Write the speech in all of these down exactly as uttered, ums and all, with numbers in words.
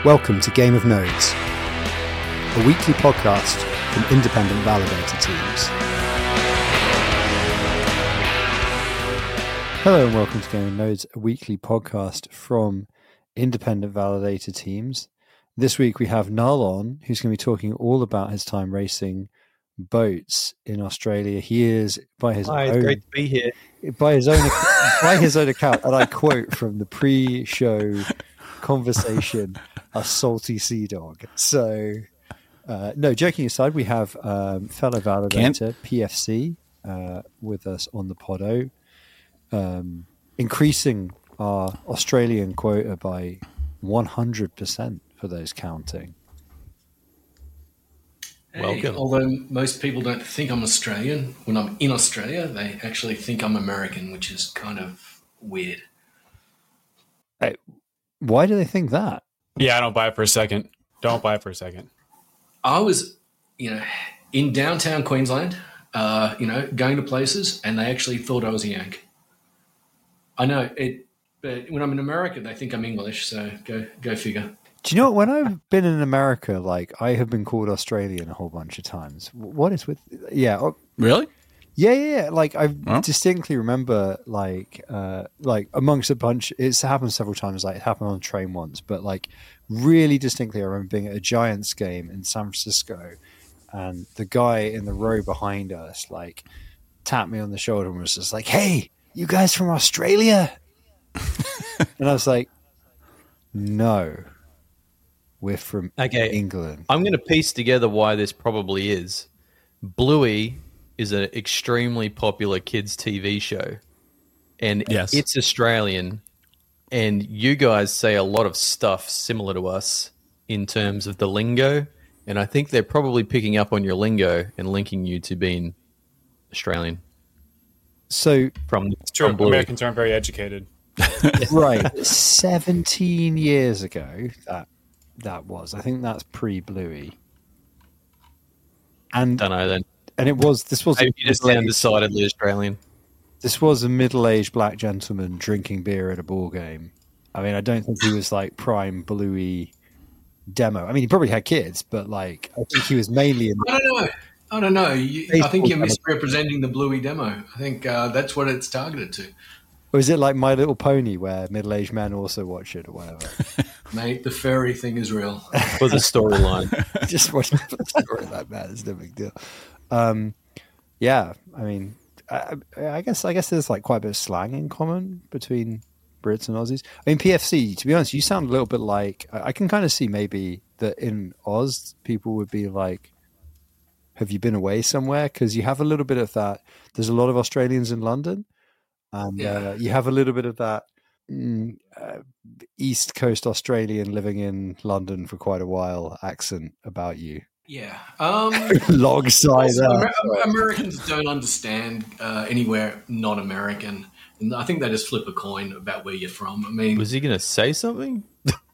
Welcome to Game of Nodes, a weekly podcast from independent validator teams. Hello and welcome to Game of Nodes, a weekly podcast from independent validator teams. This week we have Null on, who's going to be talking all about his time racing boats in Australia. He is, by his Hi, own, it's great to be here. by his own, by his own account, and I quote from the pre-show conversation, a salty sea dog. So, uh, no, joking aside, we have um, fellow validator Can't. P F C uh, with us on the podo, um, increasing our Australian quota by one hundred percent for those counting. Hey, Welcome. although most people don't think I'm Australian, when I'm in Australia, they actually think I'm American, which is kind of weird. Hey, why do they think that? Yeah, I don't buy it for a second. Don't buy it for a second. I was, you know, in downtown Queensland, uh, you know, going to places, and they actually thought I was a Yank. I know it, but when I'm in America, they think I'm English. So go, go figure. Do you know what? When I've been in America, like I have been called Australian a whole bunch of times. What is with? Yeah, oh, Really? yeah, yeah. yeah. Like I Huh? distinctly remember, like, uh, like amongst a bunch. It's happened several times. Like it happened on a train once, but like really distinctly, I remember being at a Giants game in San Francisco, and the guy in the row behind us, like, tapped me on the shoulder and was just like, "Hey, you guys from Australia?" And I was like, "No, we're from Okay. England." I'm going to piece together why this probably is. Bluey is an extremely popular kids' T V show, and Yes. it's Australian, and you guys say a lot of stuff similar to us in terms of the lingo, and I think they're probably picking up on your lingo and linking you to being Australian So from, It's true. from Bluey. Americans aren't very educated. right, seventeen years ago that that was. I think that's pre-Bluey, and Don't know then. and it was this was a Maybe you just sound middle-aged, decidedly Australian. this was a middle-aged black gentleman drinking beer at a ball game. I mean, I don't think he was like prime Bluey demo. I mean, he probably had kids, but like I think he was mainly in. I don't know. I don't know. You, I think you're Baseball misrepresenting the Bluey demo. I think uh, that's what it's targeted to. Or is it like My Little Pony, where middle-aged men also watch it or whatever? Mate, the furry thing is real. For the storyline. Just watching the story like that is no big deal. Um, yeah, I mean, I, I guess I guess there's like quite a bit of slang in common between Brits and Aussies. I mean, P F C. To be honest, you sound a little bit like I I can kind of see maybe that in Oz people would be like, "Have you been away somewhere?" Because you have a little bit of that. There's a lot of Australians in London, and Yeah. uh, you have a little bit of that. Mm, uh, East Coast Australian living in London for quite a while accent about you. Yeah. Um, Long side Also, up. Amer- Americans don't understand uh, anywhere not American. And I think they just flip a coin about where you're from. I mean, Was he going to say something?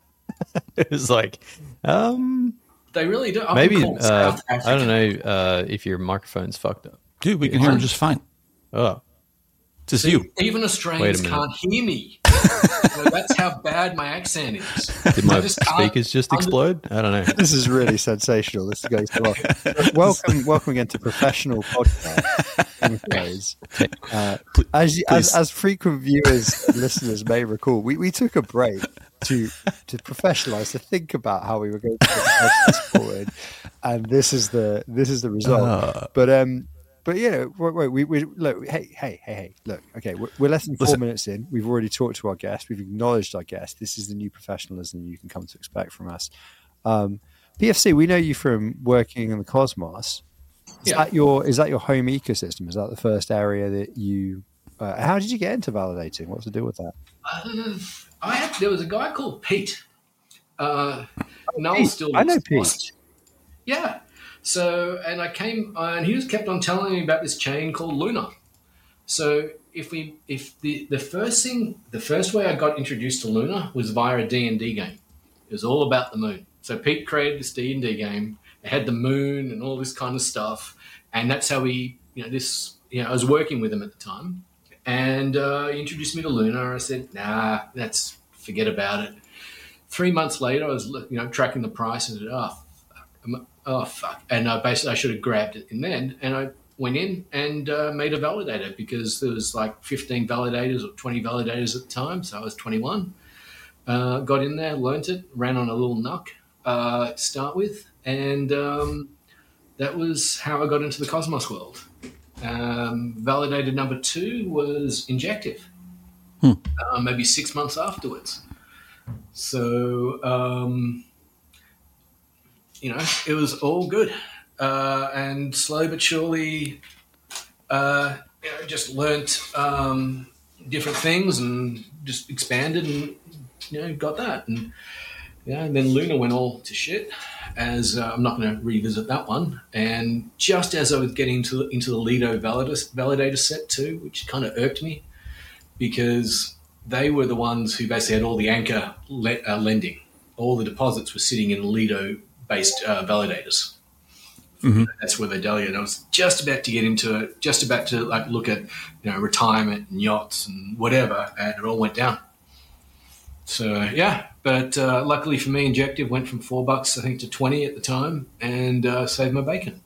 It was like, um, they really do. I've maybe, been called uh, South I African. don't know uh, if your microphone's fucked up. Dude, we can hear him just fine. Oh, Just See, you. Even Australians Wait a minute. can't hear me. So that's how bad my accent is. did my I just can't speakers just under- explode? I don't know. This is really sensational. This goes so well. Welcome, welcome again to Professional Podcast. Uh, as, you- as as frequent viewers and listeners may recall, we, we took a break to to professionalize, to think about how we were going to put the podcast forward, and this is the this is the result. Uh, But um, but you know, wait, wait, we we look. Hey, hey, hey, hey! Look, okay, we're, we're less than four Listen. minutes in. We've already talked to our guest. We've acknowledged our guest. This is the new professionalism you can come to expect from us. Um, P F C, we know you from working in the Cosmos. Is Yeah. that your is that your home ecosystem? Is that the first area that you? Uh, how did you get into validating? What's the deal with that? Uh, I had, there was a guy called Pete. Uh, Noel Pete. still I know looks Pete. lost. Yeah. So, and I came, uh, and he just kept on telling me about this chain called Luna. So, if we, if the the first thing, the first way I got introduced to Luna was via a D and D game. It was all about the moon. So Pete created this D and D game. It had the moon and all this kind of stuff, and that's how we, you know, this, you know, I was working with him at the time, and uh, he introduced me to Luna. I said, nah, that's forget about it. three months later, I was you know tracking the price and said, oh, fuck. oh fuck, and uh, basically I should have grabbed it in then, and I went in and uh, made a validator because there was like fifteen validators or twenty validators at the time, so I was twenty-one. Uh, got in there, learnt it, ran on a little N U C uh, to start with, and um, that was how I got into the Cosmos world. Um, validator number two was Injective, hmm. uh, maybe six months afterwards. So, um, you know, it was all good. Uh, and slowly but surely, uh, you know, just learnt um, different things and just expanded and, you know, got that. And, yeah, and then Luna went all to shit, as uh, I'm not going to revisit that one. And just as I was getting into, into the Lido validator, validator set too, which kind of irked me because they were the ones who basically had all the anchor le- uh, lending. All the deposits were sitting in Lido-based uh, validators. Mm-hmm. That's where they delegate. I was just about to get into it, just about to like look at, you know, retirement and yachts and whatever, and it all went down. So yeah, but uh, luckily for me, Injective went from four bucks I think to twenty at the time, and uh, saved my bacon.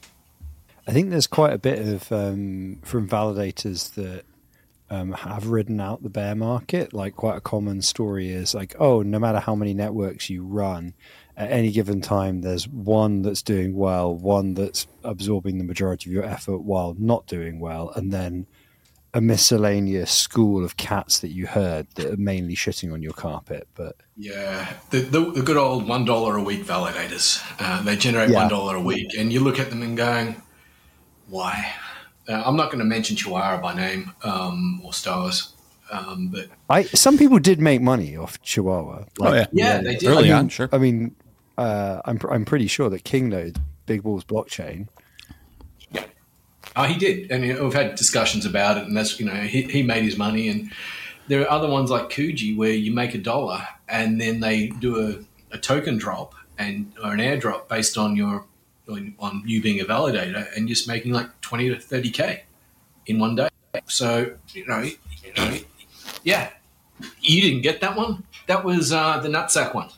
I think there's quite a bit of um, from validators that um, have ridden out the bear market. Like quite a common story is like, oh, no matter how many networks you run, at any given time, there's one that's doing well, one that's absorbing the majority of your effort while not doing well, and then a miscellaneous school of cats that you heard that are mainly shitting on your carpet. But yeah, the, the, the good old one dollar a week validators. Uh, they generate yeah. one dollar a week, and you look at them and going, why? Uh, I'm not going to mention Chihuahua by name um, or stars, um, but I some people did make money off Chihuahua. Like, oh yeah, yeah, they did. Early I mean, on, sure. I mean, uh, I'm I'm pretty sure that Kingnode, Big Balls blockchain. Yeah, oh, he did, and you know, we've had discussions about it, and that's you know he he made his money, and there are other ones like Kuji where you make a dollar and then they do a, a token drop and or an airdrop based on your on you being a validator and just making like twenty to thirty K in one day. So, you know, you know, yeah, you didn't get that one. That was uh, the Nutsack one.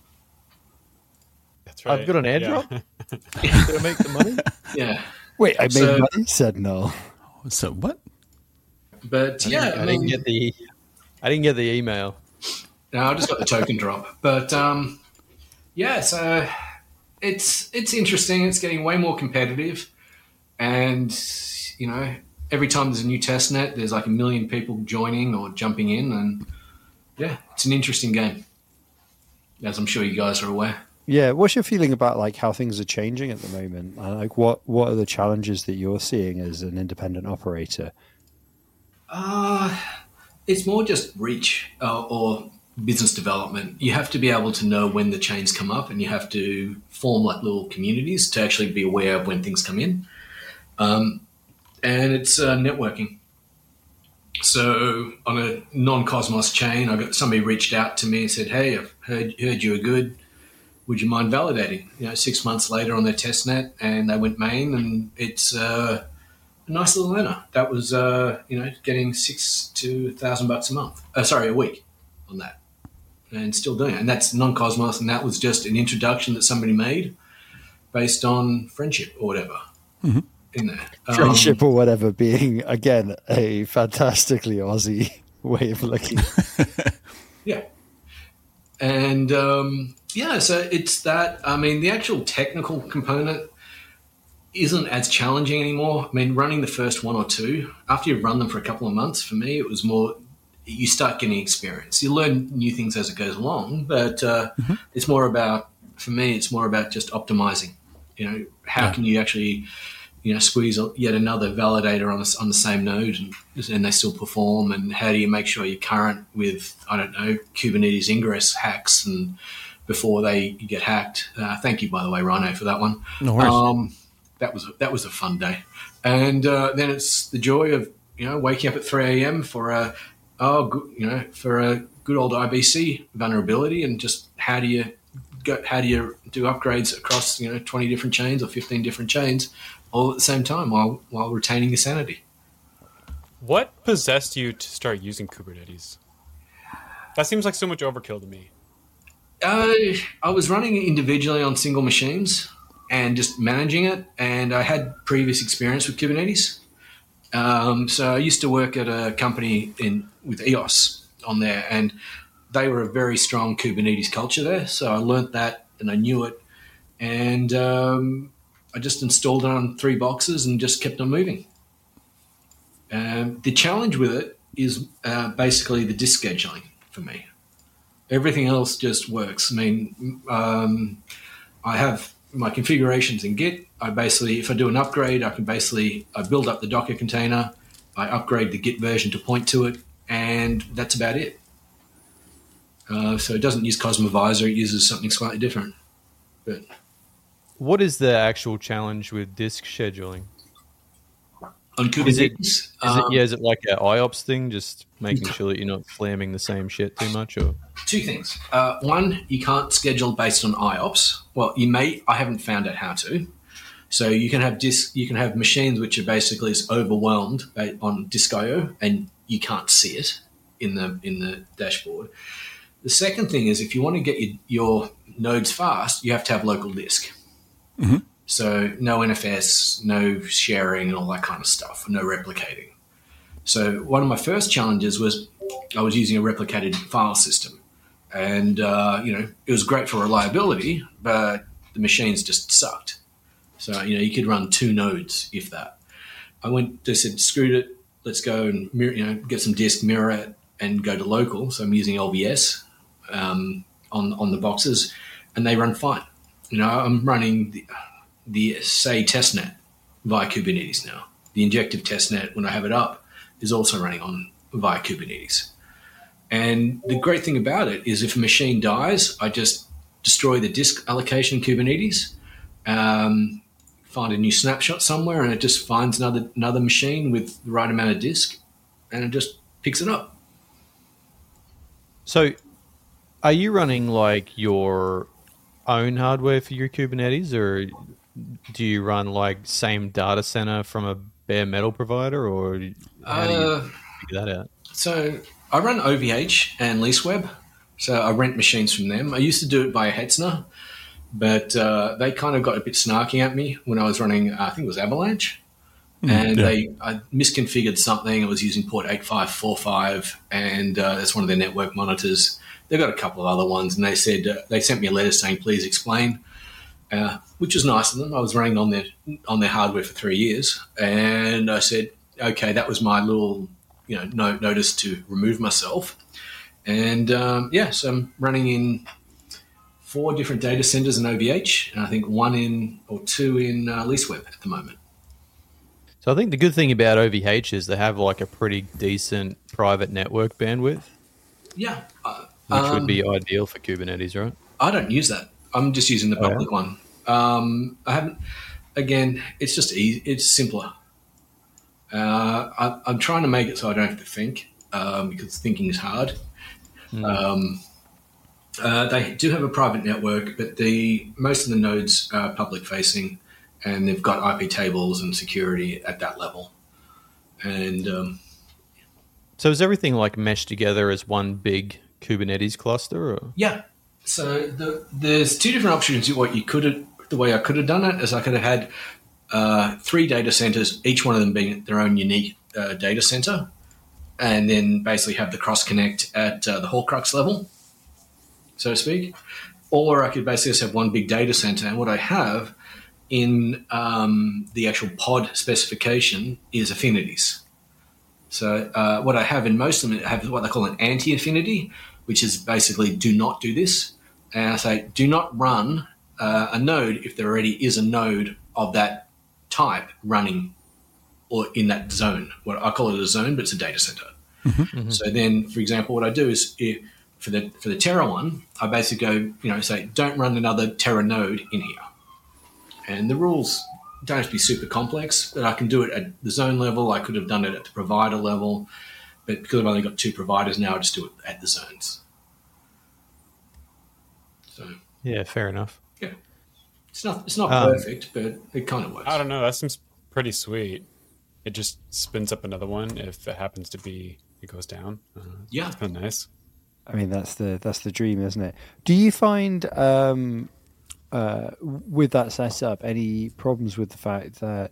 That's right. I've got an airdrop. Yeah. Did I make the money? Yeah. Wait, I made So- money? Said no. So what? But I yeah, didn't, I I didn't mean, get the. I didn't get the email. no, I just got the token drop. But um, yeah, so it's it's interesting. It's getting way more competitive, and you know, every time there's a new testnet, there's like a million people joining or jumping in, and yeah, it's an interesting game, as I'm sure you guys are aware. Yeah, what's your feeling about like how things are changing at the moment? And, like, what what are the challenges that you're seeing as an independent operator? Uh, it's more just reach uh, or business development. You have to be able to know when the chains come up, and you have to form like little communities to actually be aware of when things come in. Um, and it's uh, networking. So on a non-Cosmos chain, I got somebody reached out to me and said, "Hey, I've heard heard you are good. Would you mind validating?" You know, six months later on their testnet, and they went main, and it's uh, a nice little earner. That was uh, you know getting six to a thousand bucks a month. Uh, sorry, a week on that, and still doing it. And that's non-Cosmos, and that was just an introduction that somebody made based on friendship or whatever. Mm-hmm. In there, Friendship um, or whatever being again a fantastically Aussie way of looking. yeah, and um, yeah, so it's that. I mean, the actual technical component isn't as challenging anymore. I mean, running the first one or two, after you've run them for a couple of months, for me, it was more, you start getting experience. You learn new things as it goes along, but uh, mm-hmm. it's more about, for me, it's more about just optimizing. You know, how yeah. can you actually, you know, squeeze yet another validator on the, on the same node and, and they still perform, and how do you make sure you're current with, I don't know, Kubernetes ingress hacks and before they get hacked. Uh, thank you, by the way, Rhino, for that one. No worries. Um, That was that was a fun day, and uh, then it's the joy of you know waking up at three a.m. for a oh good, you know for a good old I B C vulnerability, and just how do you go, how do you do upgrades across you know twenty different chains or fifteen different chains all at the same time while while retaining your sanity. What possessed you to start using Kubernetes? That seems like so much overkill to me. Uh, I was running it individually on single machines and just managing it. And I had previous experience with Kubernetes. Um, so I used to work at a company in with E O S on there, and they were a very strong Kubernetes culture there. So I learnt that and I knew it. And um, I just installed it on three boxes and just kept on moving. Um, the challenge with it is uh, basically the disk scheduling for me. Everything else just works. I mean, um, I have my configurations in Git. I basically, if I do an upgrade, I can basically I build up the Docker container, I upgrade the Git version to point to it, and that's about it. Uh, so it doesn't use Cosmovisor; it uses something slightly different. But What is the actual challenge with disk scheduling? on Kubernetes, Is it, is um, it yeah? Is it like an I O P S thing, just making sure that you're not flamming the same shit too much, or two things. Uh, one, you can't schedule based on I O P S. Well, you may. I haven't found out how to. So you can have disk. You can have machines which are basically just overwhelmed on Disk I O, and you can't see it in the in the dashboard. The second thing is, if you want to get your, your nodes fast, you have to have local disk. Mm-hmm. So no N F S, no sharing, and all that kind of stuff. No replicating. So one of my first challenges was I was using a replicated file system. And, uh, you know, it was great for reliability, but the machines just sucked. So, you know, you could run two nodes, if that. I went, they said, screwed it, let's go and, mirror, you know, get some disk, mirror it, and go to local. So I'm using L V S um, on, on the boxes, and they run fine. You know, I'm running the, the say, testnet via Kubernetes now. The injective testnet, when I have it up, is also running on via Kubernetes. And the great thing about it is if a machine dies, I just destroy the disk allocation in Kubernetes, um, find a new snapshot somewhere, and it just finds another another machine with the right amount of disk, and it just picks it up. so? Are you running like your own hardware for your Kubernetes, or do you run like same data center from a bare metal provider, or how do you Uh, figure that out? So I run O V H and LeaseWeb, so I rent machines from them. I used to do it via Hetzner, but uh, they kind of got a bit snarky at me when I was running, uh, I think it was Avalanche, and yeah. they I misconfigured something. I was using port eight five four five, and uh, that's one of their network monitors. They've got a couple of other ones, and they said uh, they sent me a letter saying, please explain, uh, which was nice of them. I was running on their on their hardware for three years, and I said, okay, that was my little you know no, notice to remove myself. And um, yeah, so I'm running in four different data centers in O V H, and I think one in or two in uh, LeaseWeb at the moment. So I think the good thing about O V H is they have like a pretty decent private network bandwidth, Yeah, uh, which um, would be ideal for Kubernetes, right? I don't use that. I'm just using the Oh, yeah? public one. Um, I haven't. Again, it's just easy. It's simpler. Uh, I, I'm trying to make it so I don't have to think um, because thinking is hard. Mm. Um, uh, they do have a private network, but the most of the nodes are public facing, and they've got I P tables and security at that level. And um, So is everything like meshed together as one big Kubernetes cluster? Or? yeah, so the, there's two different options. What you could have, the way I could have done it is I could have had uh, three data centers, each one of them being their own unique uh, data center, and then basically have the cross connect at uh, the Horcrux level, so to speak. Or I could basically just have one big data center, and what I have in um, the actual pod specification is affinities. So uh, what I have in most of them, I have what they call an anti-affinity, which is basically do not do this. And I say do not run uh, a node if there already is a node of that type running or in that zone. What I call it a zone, but it's a data center. Mm-hmm. So then, for example, what I do is if, for the for the Terra one, I basically go, you know, say don't run another Terra node in here. And the rules don't have to be super complex, but I can do it at the zone level. I could have done it at the provider level, but because I've only got two providers now, I just do it at the zones. So Yeah, fair enough. yeah, it's not it's not Um, perfect, but it kind of works. I don't know. That seems pretty sweet. It just spins up another one if it happens to be it goes down. Uh, Yeah. it's kind of nice. I mean, that's the that's the dream, isn't it? Do you find um, uh, with that setup any problems with the fact that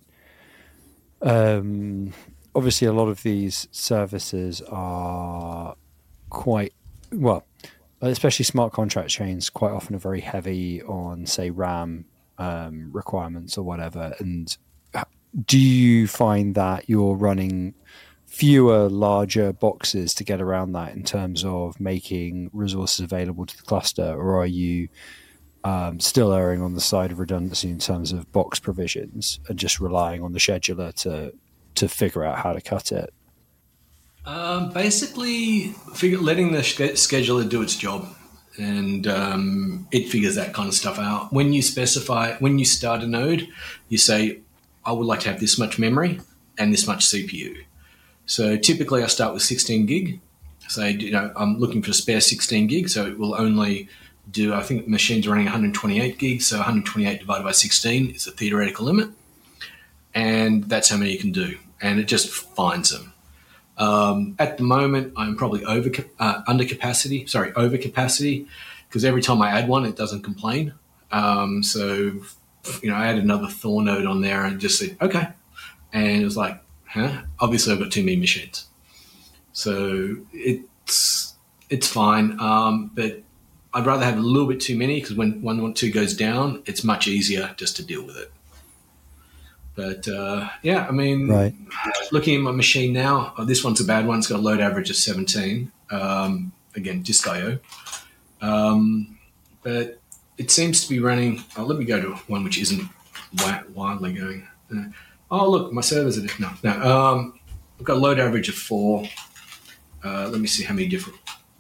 um, obviously a lot of these services are quite well, especially smart contract chains, quite often are very heavy on, say, RAM um, requirements or whatever. And do you find that you're running fewer larger boxes to get around that in terms of making resources available to the cluster, or are you um, still erring on the side of redundancy in terms of box provisions and just relying on the scheduler to to figure out how to cut it? Um, basically, figure, letting the sch- scheduler do its job, and um, it figures that kind of stuff out. When you specify, when you start a node, you say, I would like to have this much memory and this much C P U. So typically I start with sixteen gig. So, you know, I'm looking for a spare sixteen gig, so it will only do, I think the machine's running one hundred twenty-eight gigs, so one hundred twenty-eight divided by sixteen is the theoretical limit. And that's how many you can do. And it just finds them. Um, at the moment, I'm probably over uh, under capacity, sorry, over capacity, because every time I add one, it doesn't complain. Um, so, you know, I added another Thor node on there and just said, okay. And it was like, huh? Obviously, I've got too many machines. So it's it's fine. Um, but I'd rather have a little bit too many, because when one or two goes down, it's much easier just to deal with it. But, uh, yeah, I mean, Right. Looking at my machine now, oh, this one's a bad one. It's got a load average of seventeen. Um, again, disk I O. Um, but it seems to be running. Oh, let me go to one which isn't wildly going. Uh, oh, look, my servers are no, no. Um, I've got a load average of four. Uh, let me see how many different.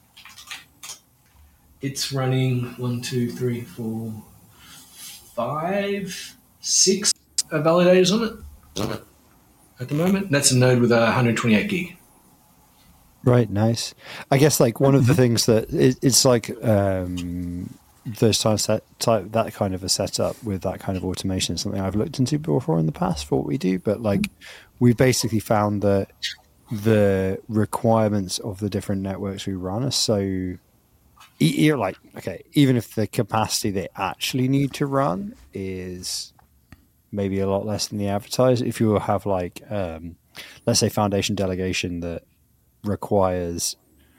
It's running one, two, three, four, five, six validators on it at the moment. That's a node with a one hundred twenty-eight gig. Right, nice. I guess like one of the things that it, it's like um, those times that type that kind of a setup with that kind of automation is something I've looked into before in the past for what we do. But like we've basically found that the requirements of the different networks we run are so you're like okay, even if the capacity they actually need to run is maybe a lot less than the advertised. If you have like um, let's say foundation delegation that requires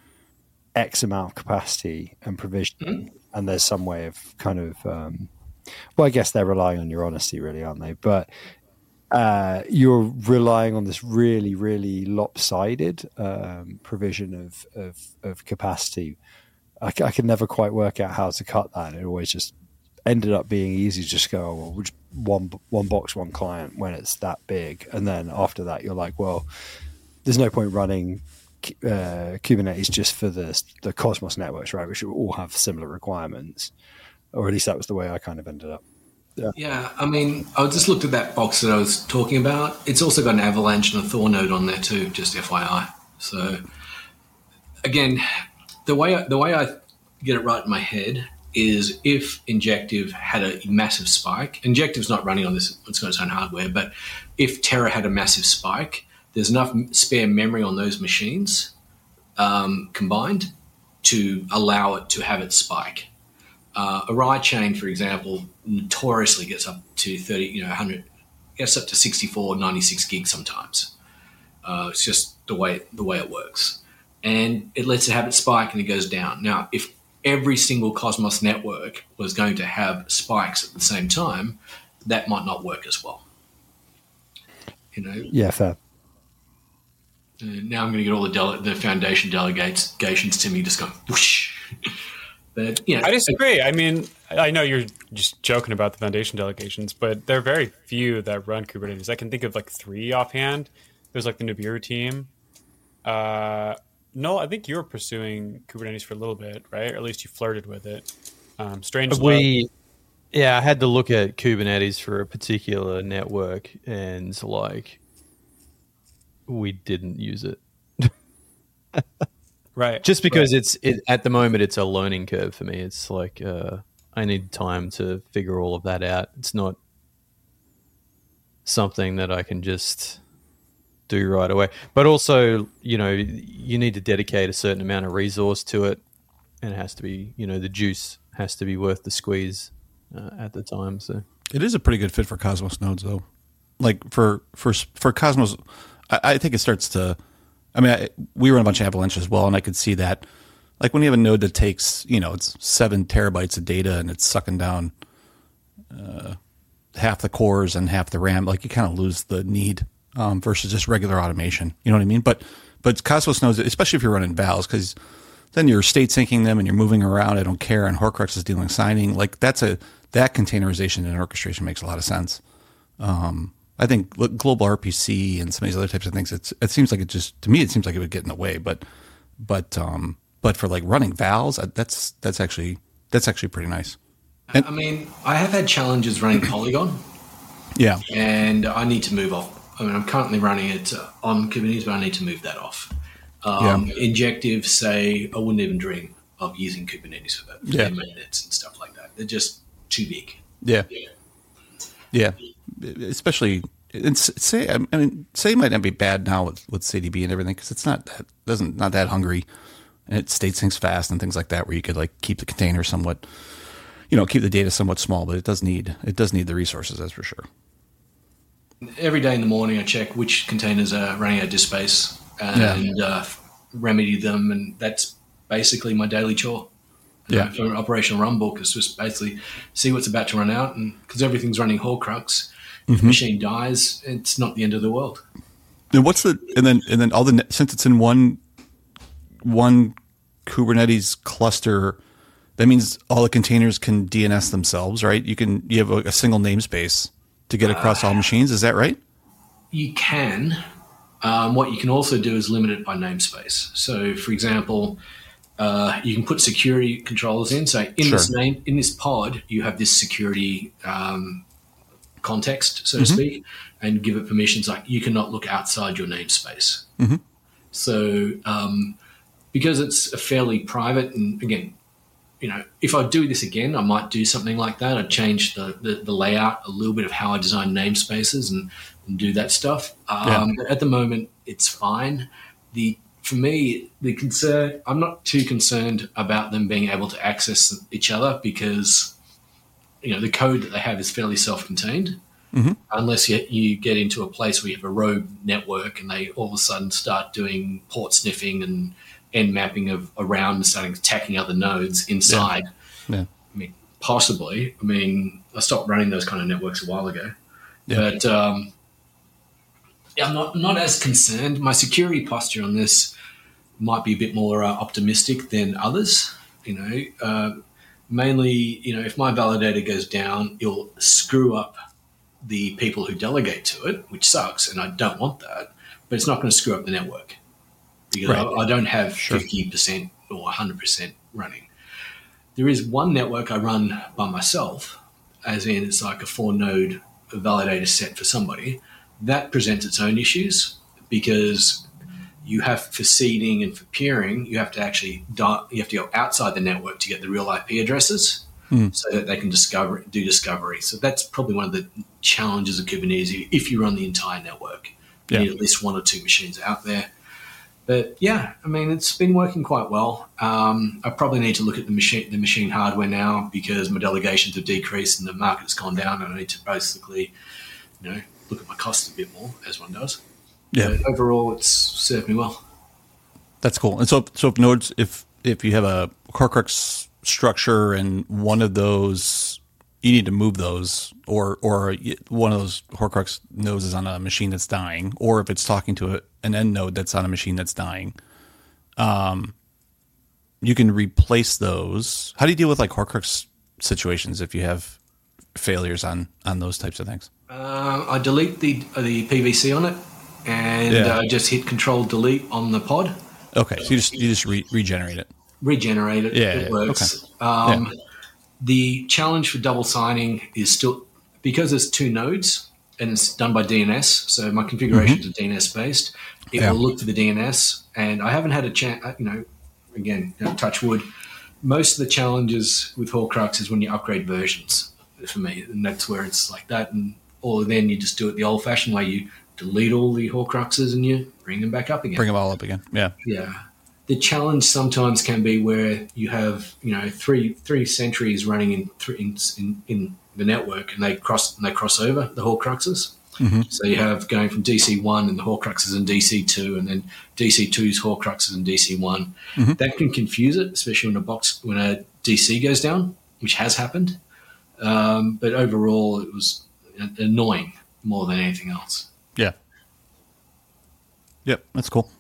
X amount of capacity and provision, mm-hmm. and there's some way of kind of um, well, I guess they're relying on your honesty, really, aren't they? But uh, you're relying on this really, really lopsided um, provision of, of of capacity. I, I could never quite work out how to cut that. It always just ended up being easy to just go, oh, well, which one one box, one client when it's that big, and then after that, you're like, well, there's no point running Uh, Kubernetes just for the the Cosmos networks, right? Which all have similar requirements, or at least that was the way I kind of ended up. Yeah, yeah I mean, I just looked at that box that I was talking about. It's also got an Avalanche and a Thor node on there too, just F Y I. So again, the way I, the way I get it right in my head is if Injective had a massive spike. Injective's not running on this; it's got its own hardware. But if Terra had a massive spike, there's enough spare memory on those machines um, combined to allow it to have its spike. Uh, a ride chain, for example, notoriously gets up to thirty, you know, one hundred, gets up to sixty-four, ninety-six gigs sometimes. Uh, it's just the way the way it works, and it lets it have its spike and it goes down. Now, if every single Cosmos network was going to have spikes at the same time, that might not work as well. You know. Yeah, fair. Uh, now I'm going to get all the dele- the foundation delegations to me just going whoosh. But you know, I disagree. I mean, I know you're just joking about the foundation delegations, but there are very few that run Kubernetes. I can think of like three offhand. There's like the Nibiru team. Uh, no, I think you were pursuing Kubernetes for a little bit, right? Or at least you flirted with it. Um, Strange. We, yeah, I had to look at Kubernetes for a particular network, and like. We didn't use it. Right. Just because right. it's it, at the moment it's a learning curve for me. It's like uh, I need time to figure all of that out. It's not something that I can just do right away. But also, you know, you need to dedicate a certain amount of resource to it. and it has to be, you know, the juice has to be worth the squeeze uh, at the time. So It is a pretty good fit for Cosmos nodes, though. Like for for for Cosmos, I, I think it starts to. I mean, I, we run a bunch of Avalanche as well, and I could see that. Like when you have a node that takes, you know, it's seven terabytes of data and it's sucking down uh, half the cores and half the RAM, like you kind of lose the need um, versus just regular automation. You know what I mean? But but Cosmos nodes, especially if you're running vals, because then you're state syncing them and you're moving around. I don't care. And Horcrux is dealing signing. Like that's a that containerization and orchestration makes a lot of sense. Um, I think look, global R P C and some of these other types of things. It's it seems like it just to me it seems like it would get in the way. But but um, but for like running vals, that's that's actually that's actually pretty nice. And, I mean, I have had challenges running Polygon, yeah, and I need to move off. I mean, I'm currently running it uh, on Kubernetes, but I need to move that off. Um, Yeah. Injective, say, I wouldn't even dream of using Kubernetes for that, for Yeah. their mainnets and stuff like that. They're just too big. yeah, yeah. Especially and s- say I mean say might not be bad now with, with C D B and everything because it's not that doesn't not that hungry and it state syncs fast and things like that where you could like keep the container somewhat, you know, keep the data somewhat small, but it does need it does need the resources, that's for sure. Every day in the morning, I check which containers are running out of disk space and uh, remedy them, and that's basically my daily chore. You know, Yeah. for an operational run book, it's just basically see what's about to run out, and because everything's running Horcrux, if the machine dies, it's not the end of the world. And what's the and then and then all the since it's in one one Kubernetes cluster, that means all the containers can D N S themselves, right? You can you have a, a single namespace to get across all machines. Is that right? You can. Um, what you can also do is limit it by namespace. So, for example, uh, you can put security controllers in. So, in Sure. this name, in this pod, you have this security um, context, so to speak, and give it permissions like you cannot look outside your namespace. So, um, because it's a fairly private, and again, you know, if I do this again, I might do something like that. I'd change the, the, the layout a little bit of how I design namespaces and, and do that stuff. Um, But at the moment, it's fine. The for me, the concern, I'm not too concerned about them being able to access each other because, you know, the code that they have is fairly self-contained. Unless you, you get into a place where you have a rogue network and they all of a sudden start doing port sniffing and end mapping of around and starting attacking other nodes inside. Yeah. I mean, possibly. I mean, I stopped running those kind of networks a while ago. Yeah. But um, yeah, I'm not, not as concerned. My security posture on this might be a bit more uh, optimistic than others. You know, uh, mainly, you know, if my validator goes down, it'll screw up the people who delegate to it, which sucks, and I don't want that. But it's not going to screw up the network because Right. I, I don't have Sure. fifty percent or one hundred percent running. There is one network I run by myself, as in it's like a four-node validator set for somebody. That presents its own issues because you have for seeding and for peering, you have to actually di- you have to go outside the network to get the real I P addresses so that they can discover do discovery. So that's probably one of the challenges of Kubernetes if you run the entire network. You Yeah. need at least one or two machines out there. But yeah, I mean, it's been working quite well. Um, I probably need to look at the machine, the machine hardware now because my delegations have decreased and the market's gone down, and I need to basically, you know, look at my costs a bit more, as one does. Yeah. But overall, it's served me well. That's cool. And so, so if nodes, if if you have a Horcrux structure and one of those, you need to move those, or or one of those Horcrux nodes is on a machine that's dying, or if it's talking to a, an end node that's on a machine that's dying, um, you can replace those. How do you deal with like Horcrux situations if you have failures on on those types of things? Uh, I delete the the P V C on it, and Yeah. uh, just hit Control Delete on the pod. Okay, so you just you just re- regenerate it. Regenerate it. Yeah, it yeah, works. okay. Um, The challenge for double signing is still because there's two nodes and it's done by D N S. So my configurations are D N S based. It Yeah. will look for the D N S, and I haven't had a chance. You know, again, you know, touch wood. Most of the challenges with Horcrux is when you upgrade versions. For me, and that's where it's like that. And or then you just do it the old-fashioned way. You delete all the Horcruxes and you bring them back up again. Bring them all up again. Yeah. Yeah. the challenge sometimes can be where you have you know three three sentries running in in, in, in the network, and they cross and they cross over the Horcruxes. Mm-hmm. So you have going from D C one and the Horcruxes and D C two, and then D C two's Horcruxes and D C one. Mm-hmm. That can confuse it, especially when a box when a D C goes down, which has happened. Um, but overall, it was annoying more than anything else. Yeah. Yep, that's cool.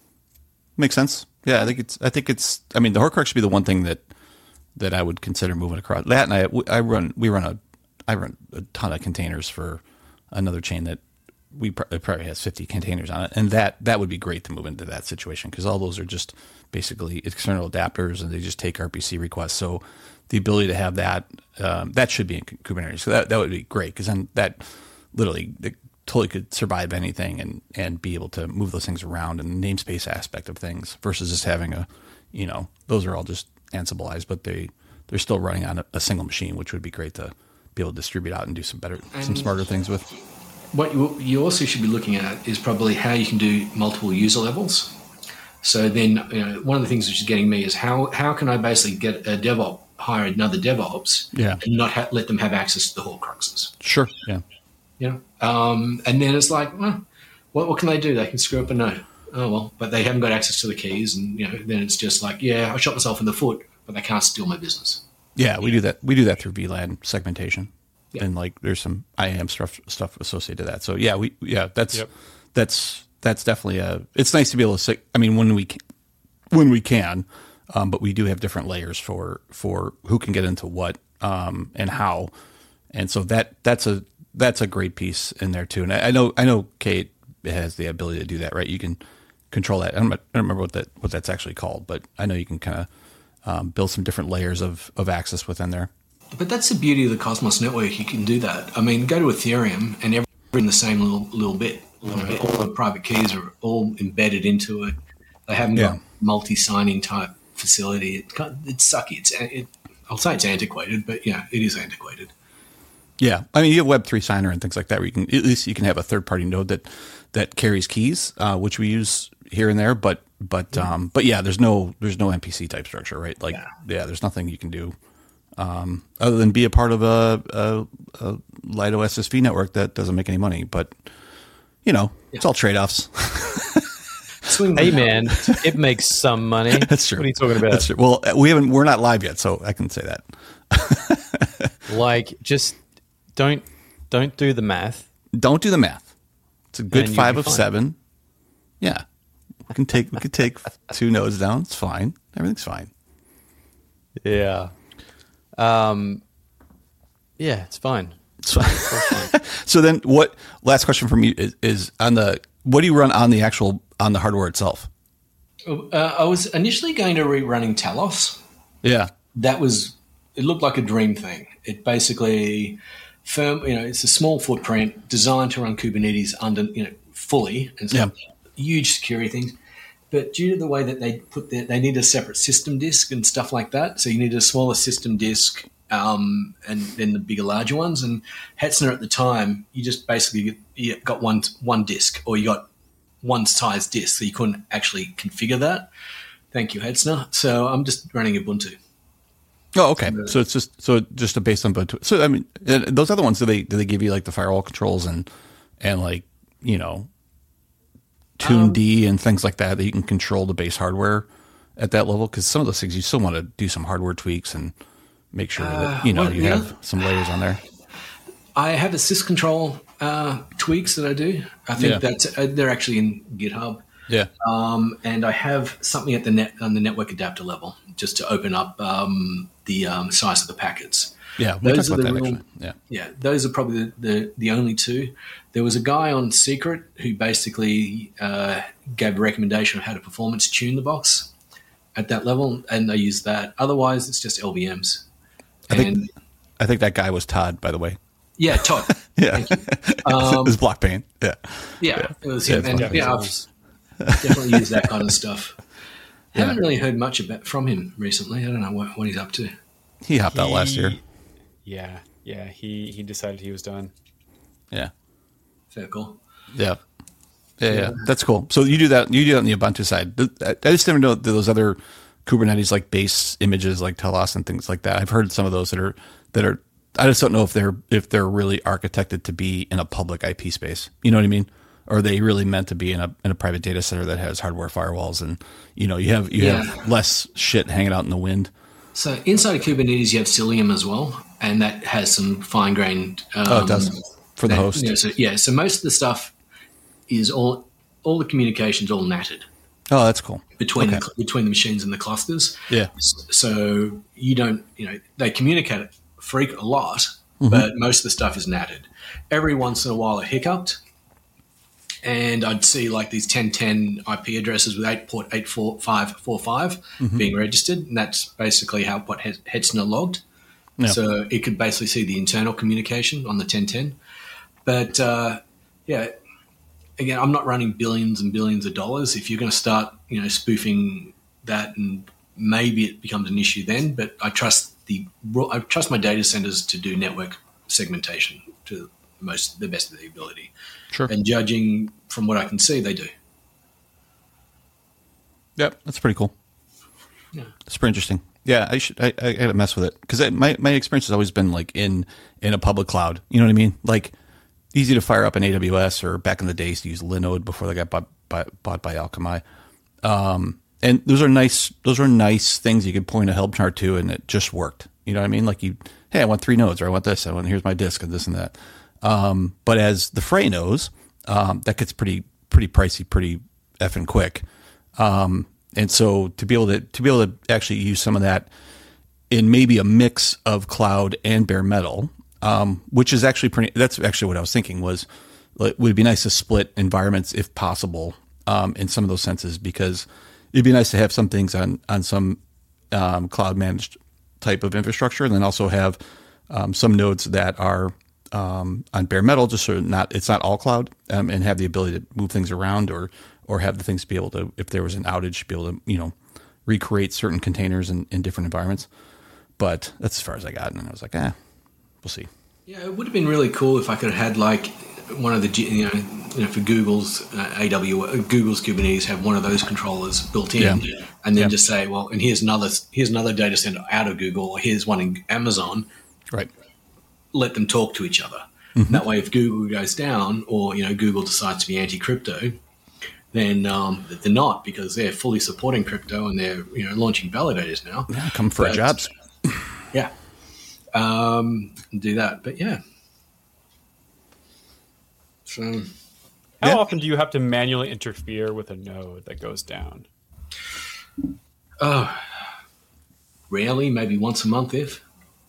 Makes sense. Yeah, I think it's. I think it's. I mean, the Horcrux should be the one thing that that I would consider moving across. That and I, I run. We run a. I run a ton of containers for another chain that we pr- it probably has fifty containers on it, and that that would be great to move into that situation because all those are just basically external adapters, and they just take R P C requests. So the ability to have that um, that should be in Kubernetes. So that that would be great because then that literally. It, totally could survive anything and, and be able to move those things around and the namespace aspect of things versus just having a, you know, those are all just Ansibleized, but they, they're still running on a, a single machine, which would be great to be able to distribute out and do some better, And some smarter things with. What you, you also should be looking at is probably how you can do multiple user levels. So then, you know, one of the things which is getting me is how, how can I basically get a DevOps, hire another DevOps Yeah. and not ha- let them have access to the Horcruxes? Sure. Yeah. You know, um, and then it's like, well, what, what can they do? They can screw up a node. Oh well, but they haven't got access to the keys, and you know, then it's just like, yeah, I shot myself in the foot, but they can't steal my business. Yeah. We do that. We do that through V LAN segmentation Yeah. and like, there's some I A M stuff, stuff associated to that. So yeah, we, yeah, that's, Yep. that's, that's definitely a, it's nice to be able to say, I mean, when we can, when we can, um, but we do have different layers for, for who can get into what, um, and how. And so that, that's a, that's a great piece in there too. And I, I know, I know Kate has the ability to do that, right? You can control that. I don't, I don't remember what that, what that's actually called, but I know you can kind of um, build some different layers of, of access within there. But that's the beauty of the Cosmos network. You can do that. I mean, go to Ethereum and everything in the same little little bit. You know, all the private keys are all embedded into it. They haven't Yeah. got multi-signing type facility. It, it's sucky. It's it, I'll say it's antiquated, but yeah, it is antiquated. Yeah, I mean, you have Web three signer and things like that, where you can at least you can have a third party node that that carries keys, uh, which we use here and there. But but um, but yeah, there's no there's no M P C type structure, right? Like Yeah. yeah, there's nothing you can do um, other than be a part of a, a, a Lido S S V network that doesn't make any money. But you know, it's all trade offs. Swing Hey the- man, it makes some money. That's true. What are you talking about? That's true. Well, we haven't we're not live yet, so I can say that. Like, just don't don't do the math. Don't do the math. It's a good And you'll five be of fine. seven. Yeah, we can take we can take two nodes down. It's fine. Everything's fine. Yeah. Um. Yeah, it's fine. It's fine. So then, what? Last question from me is, is on the what do you run on the actual on the hardware itself? Uh, I was initially going to rerunning Talos. Yeah. That was it looked like a dream thing. It basically firm, you know, it's a small footprint designed to run Kubernetes under, you know, fully, and so Yeah. huge security things. But due to the way that they put their, they need a separate system disk and stuff like that. So you need a smaller system disk, um, and then the bigger, larger ones. And Hetzner at the time, you just basically you got one one disk, or you got one size disk, so you couldn't actually configure that. Thank you, Hetzner. So I'm just running Ubuntu. Oh, okay. So it's just so just a based on Ubuntu. So I mean, uh, those other ones do they do they give you like the firewall controls and and like you know, Tune D and things like that that you can control the base hardware at that level? Because some of those things you still want to do some hardware tweaks and make sure that you know well, you yeah. have some layers on there. I have a syscontrol uh, tweaks that I do. I think Yeah. that uh, they're actually in GitHub. Yeah. Um, and I have something at the net on the network adapter level just to open up um, the um, size of the packets. Yeah. We Those talked are about the that real- actually. Yeah. Yeah, those are probably the, the, the only two. There was a guy on Secret who basically uh, gave a recommendation of how to performance tune the box at that level, and I use that. Otherwise, it's just L V Ms. I And think I think that guy was Todd, by the way. yeah, Todd. Yeah. Thank you. Um, it was block pain. Yeah. Yeah, it was Yeah, him. it's And fine. yeah, I've definitely used that kind of stuff. Haven't really heard much about from him recently. I don't know what, what he's up to. He hopped out last year. Yeah, yeah. He he decided he was done. Yeah. Fair call. Yeah. Yeah, yeah, that's cool. So you do that. You do that on the Ubuntu side. I just never know those other Kubernetes like base images like Telos and things like that. I've heard some of those that are that are. I just don't know if they're if they're really architected to be in a public I P space. You know what I mean? Or are they really meant to be in a in a private data center that has hardware firewalls and you know you have you Yeah. have less shit hanging out in the wind. So inside of Kubernetes, you have Cilium as well, and that has some fine-grained. Um, Oh, it does for the that- host. you know, so, yeah, so most of the stuff is all all the communications all natted Oh, that's cool. between Okay. the, between the machines and the clusters. Yeah. So you don't, you know, they communicate freak a lot, Mm-hmm. but most of the stuff is natted. Every once in a while, it hiccuped, and I'd see like these ten ten I P addresses with eight port eight four five four five Mm-hmm. being registered, and that's basically how what Het- Hetzner logged. Yeah. So it could basically see the internal communication on the ten ten. But uh, yeah, again, I'm not running billions and billions of dollars. If you're going to start, you know, spoofing that, and maybe it becomes an issue then. But I trust the I trust my data centers to do network segmentation to the most the best of their ability. Sure. And judging from what I can see, they do. Yep, that's pretty cool. Yeah. It's pretty interesting. Yeah, I should. I, I gotta mess with it because my my experience has always been like in in a public cloud. You know what I mean? Like easy to fire up in A W S or back in the days to use Linode before they got bought by, bought by Alchemy. Um, and those are nice. Those are nice things you could point a help chart to, and it just worked. You know what I mean? Like you, hey, I want three nodes, or I want this. I want here's my disk and this and that. Um, but as the Fray knows, um, that gets pretty pretty pricey, pretty effing quick. Um, and so to be able to to be able to actually use some of that in maybe a mix of cloud and bare metal, um, which is actually pretty. That's actually what I was thinking was it would be nice to split environments if possible um, in some of those senses, because it'd be nice to have some things on on some um, cloud managed type of infrastructure, and then also have um, some nodes that are um, on bare metal, just so not it's not all cloud, um, and have the ability to move things around, or or have the things be able to, if there was an outage, be able to you know recreate certain containers in, in different environments. But that's as far as I got, and I was like, eh, we'll see. Yeah, it would have been really cool if I could have had like one of the G- you know, you know for Google's uh, A W S, Google's Kubernetes have one of those controllers built in, Yeah. and then Yeah. just say, well, and here's another here's another data center out of Google, or here's one in Amazon. Right. Let them talk to each other. Mm-hmm. That way, if Google goes down, or you know Google decides to be anti-crypto, then um, they're not, because they're fully supporting crypto and they're you know launching validators now. Yeah, come for our But- jobs. Yeah, um, do that. But yeah, so How Yeah. often do you have to manually interfere with a node that goes down? oh, rarely, maybe once a month, if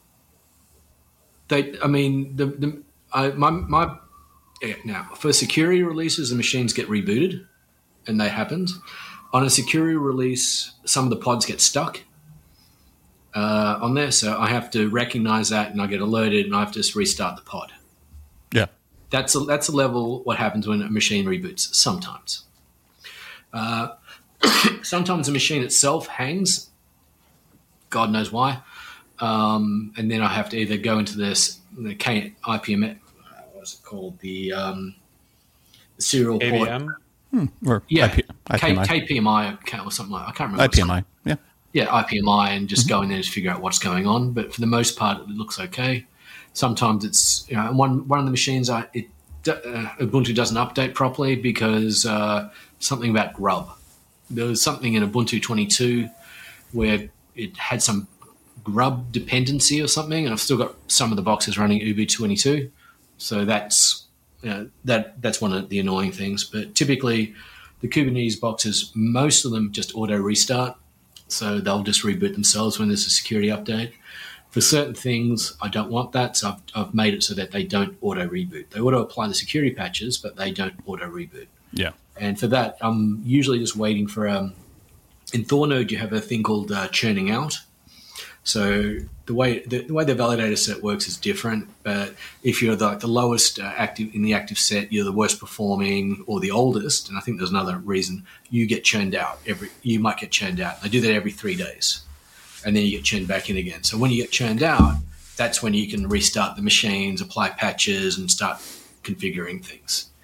they. I mean, the the I, my my yeah, now for security releases, the machines get rebooted, and that happens. On a security release, some of the pods get stuck uh, on there, so I have to recognize that, and I get alerted, and I have to just restart the pod. Yeah. That's a, that's a level what happens when a machine reboots. Sometimes, uh, sometimes the machine itself hangs. God knows why, um, and then I have to either go into this the K, I P M, uh, what's it called, the um, serial A port. V M? Or Yeah, I P, K, IPMI. K P M I or something like I can't remember. what it's called. I P M I. Yeah. Yeah, I P M I, and just go in there and figure out what's going on. But for the most part, it looks okay. Sometimes it's you know one one of the machines I it uh, Ubuntu doesn't update properly because uh, something about grub. There was something in Ubuntu twenty-two where it had some grub dependency or something, and I've still got some of the boxes running Ubu twenty-two. So that's you know, that that's one of the annoying things. But typically, the Kubernetes boxes, most of them just auto restart. So they'll just reboot themselves when there's a security update. For certain things, I don't want that, so I've, I've made it so that they don't auto reboot. They auto apply the security patches, but they don't auto reboot. Yeah. And for that, I'm usually just waiting for um, in Thornode you have a thing called uh, churning out. So the way the, the way the validator set works is different. But if you're the, like the lowest uh, active in the active set, you're the worst performing or the oldest, and I think there's another reason, you get churned out every. You might get churned out. They do that every three days, and then you get churned back in again. So when you get churned out, that's when you can restart the machines, apply patches, and start configuring things.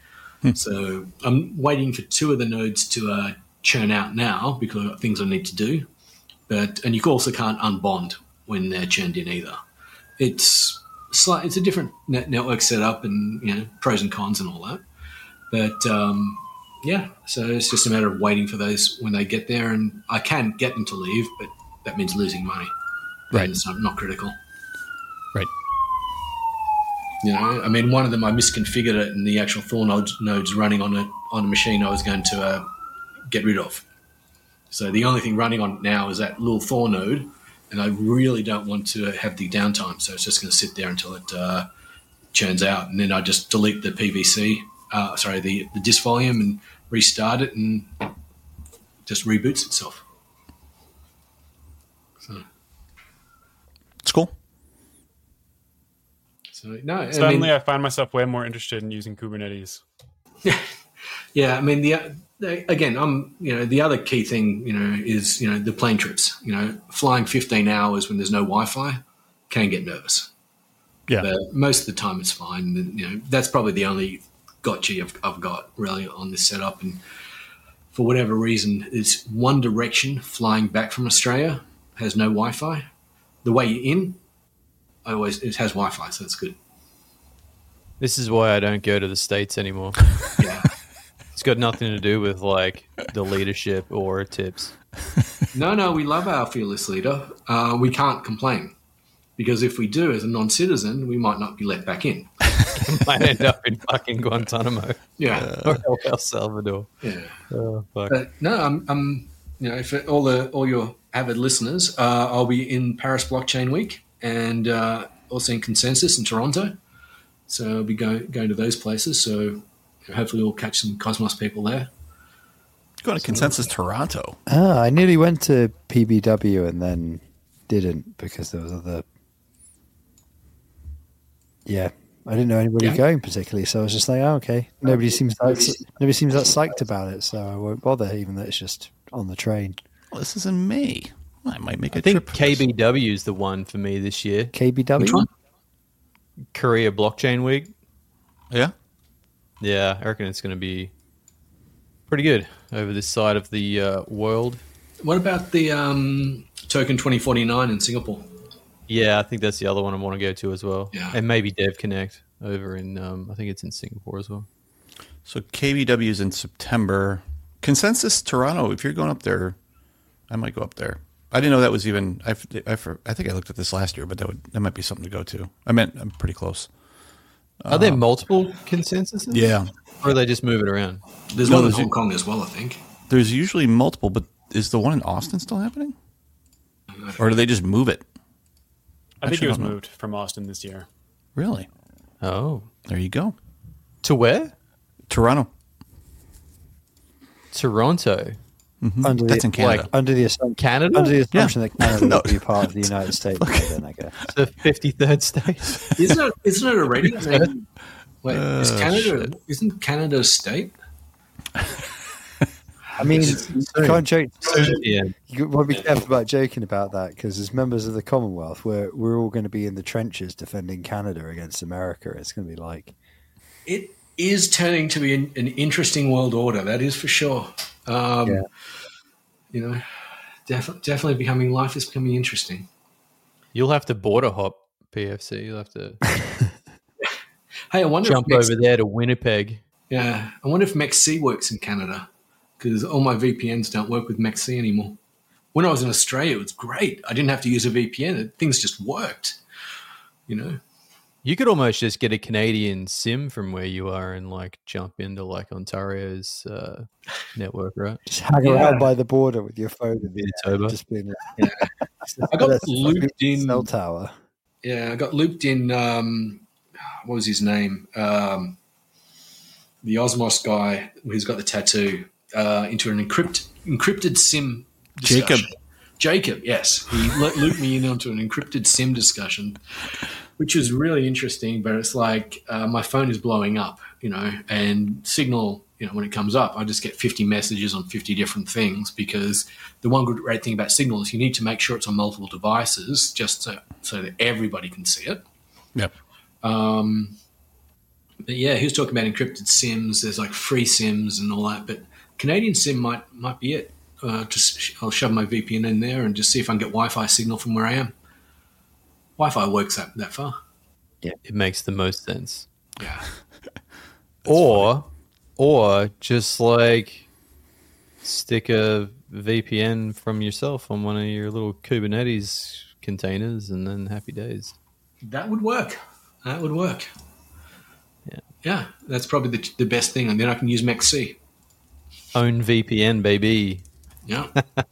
So I'm waiting for two of the nodes to uh, churn out now because I've got things I need to do. But and you also can't unbond when they're churned in either. It's slight, it's a different net network setup and you know pros and cons and all that. But um, yeah, so it's just a matter of waiting for those when they get there, and I can get them to leave, but that means losing money. Right. And it's not, not critical. Right. You know, I mean, one of them I misconfigured it, and the actual Thor nodes, nodes running on a on a machine I was going to uh, get rid of. So the only thing running on it now is that little Thor node, and I really don't want to have the downtime, so it's just going to sit there until it uh, churns out, and then I just delete the P V C, uh, sorry, the the disk volume, and restart it, and just reboots itself. So It's cool. So no, I Suddenly, mean, I find myself way more interested in using Kubernetes. yeah, I mean the, the again, I'm you know the other key thing you know is you know the plane trips. You know, flying fifteen hours when there's no Wi-Fi can get nervous. Yeah. But most of the time it's fine. And, you know, that's probably the only gotcha I've, I've got really on this setup. And for whatever reason, it's one direction flying back from Australia has no Wi-Fi. The way you're in, I always it has Wi-Fi, so it's good. This is why I don't go to the States anymore. Yeah. It's got nothing to do with like the leadership or tips. No, no, we love our fearless leader. Uh, we can't complain because if we do, as a non-citizen, we might not be let back in. Might end up in fucking Guantanamo Yeah, or El Salvador. yeah. Oh, fuck. But no, I'm, I'm, you know, for all the all your avid listeners, uh, I'll be in Paris Blockchain Week and uh, also in Consensus in Toronto. So I'll be going going to those places. So you know, hopefully we'll catch some Cosmos people there. Going to Consensus Toronto. Ah, I nearly went to P B W and then didn't because there was other. Yeah, I didn't know anybody Yeah. going particularly, so I was just like, oh, okay. Nobody seems that nobody seems that psyched about it, so I won't bother, even though it's just on the train. Well, this is in May. I might make a I think trip. for K B this. W is the one for me this year. K B W. Which one? Korea Blockchain Week. Yeah. Yeah, I reckon it's going to be pretty good over this side of the uh, world. What about the um, Token twenty forty-nine in Singapore? Yeah, I think that's the other one I want to go to as well. Yeah. And maybe Dev Connect over in, um, I think it's in Singapore as well. So K B W is in September. Consensus Toronto. If you're going up there, I might go up there. I didn't know that was even. I, I, I think I looked at this last year, but that would that might be something to go to. I meant I'm pretty close. Are there multiple consensuses? Yeah. Or are they just moving around? There's No, one in there's- Hong Kong as well, I think. There's usually multiple, but is the one in Austin still happening? Or do they just move it? I think Actually, it was I don't know. moved from Austin this year. Really? Oh. There you go. To where? Toronto. Toronto. Under That's the, in Canada. Like, under the assumption, Canada? under the assumption that Canada No. would be part of the United States, by then I guess. The fifty-third state. Isn't it? Isn't it already? I mean, wait, is Oh, Canada? shit. Isn't Canada a state? I mean, you can't joke. Yeah. You want to be careful about joking about that because, as members of the Commonwealth, we're we're all going to be in the trenches defending Canada against America. It's going to be like, It is turning to be an, an interesting world order. That is for sure. Um, Yeah. You know, def- definitely becoming life is becoming interesting. You'll have to border hop P F C. You'll have to Hey, I wonder jump if Mex- over there to Winnipeg. yeah, I wonder if MexC works in Canada because all my V P Ns don't work with MexC anymore. When I was in Australia, it was great. I didn't have to use a V P N. Things just worked. You know. You could almost just get a Canadian SIM from where you are and like jump into like Ontario's uh, network, right? just hang Yeah. around by the border with your phone in the air, Manitoba. just being like, I got That's a looped fucking in. cell tower. Yeah, I got looped in. Um, what was his name? Um, the Osmos guy who's got the tattoo uh, into an encrypt, encrypted SIM discussion. Jacob. Jacob, yes. He lo- looped me in onto an encrypted SIM discussion, which was really interesting. But it's like uh, my phone is blowing up, you know, and Signal, you know, when it comes up, I just get fifty messages on fifty different things because the one good great thing about Signal is you need to make sure it's on multiple devices just so, so that everybody can see it. Yep. Um, But yeah, he was talking about encrypted SIMs. There's like free SIMs and all that. But Canadian SIM might might be it. Uh, just I'll shove my V P N in there and just see if I can get Wi-Fi signal from where I am. Wi-Fi works that, that far. It makes the most sense. Yeah. Or, or just like stick a V P N from yourself on one of your little Kubernetes containers, and then happy days. That would work. That would work. Yeah. Yeah, that's probably the, the best thing. And then I can use MaxC. Own V P N, baby. Yeah.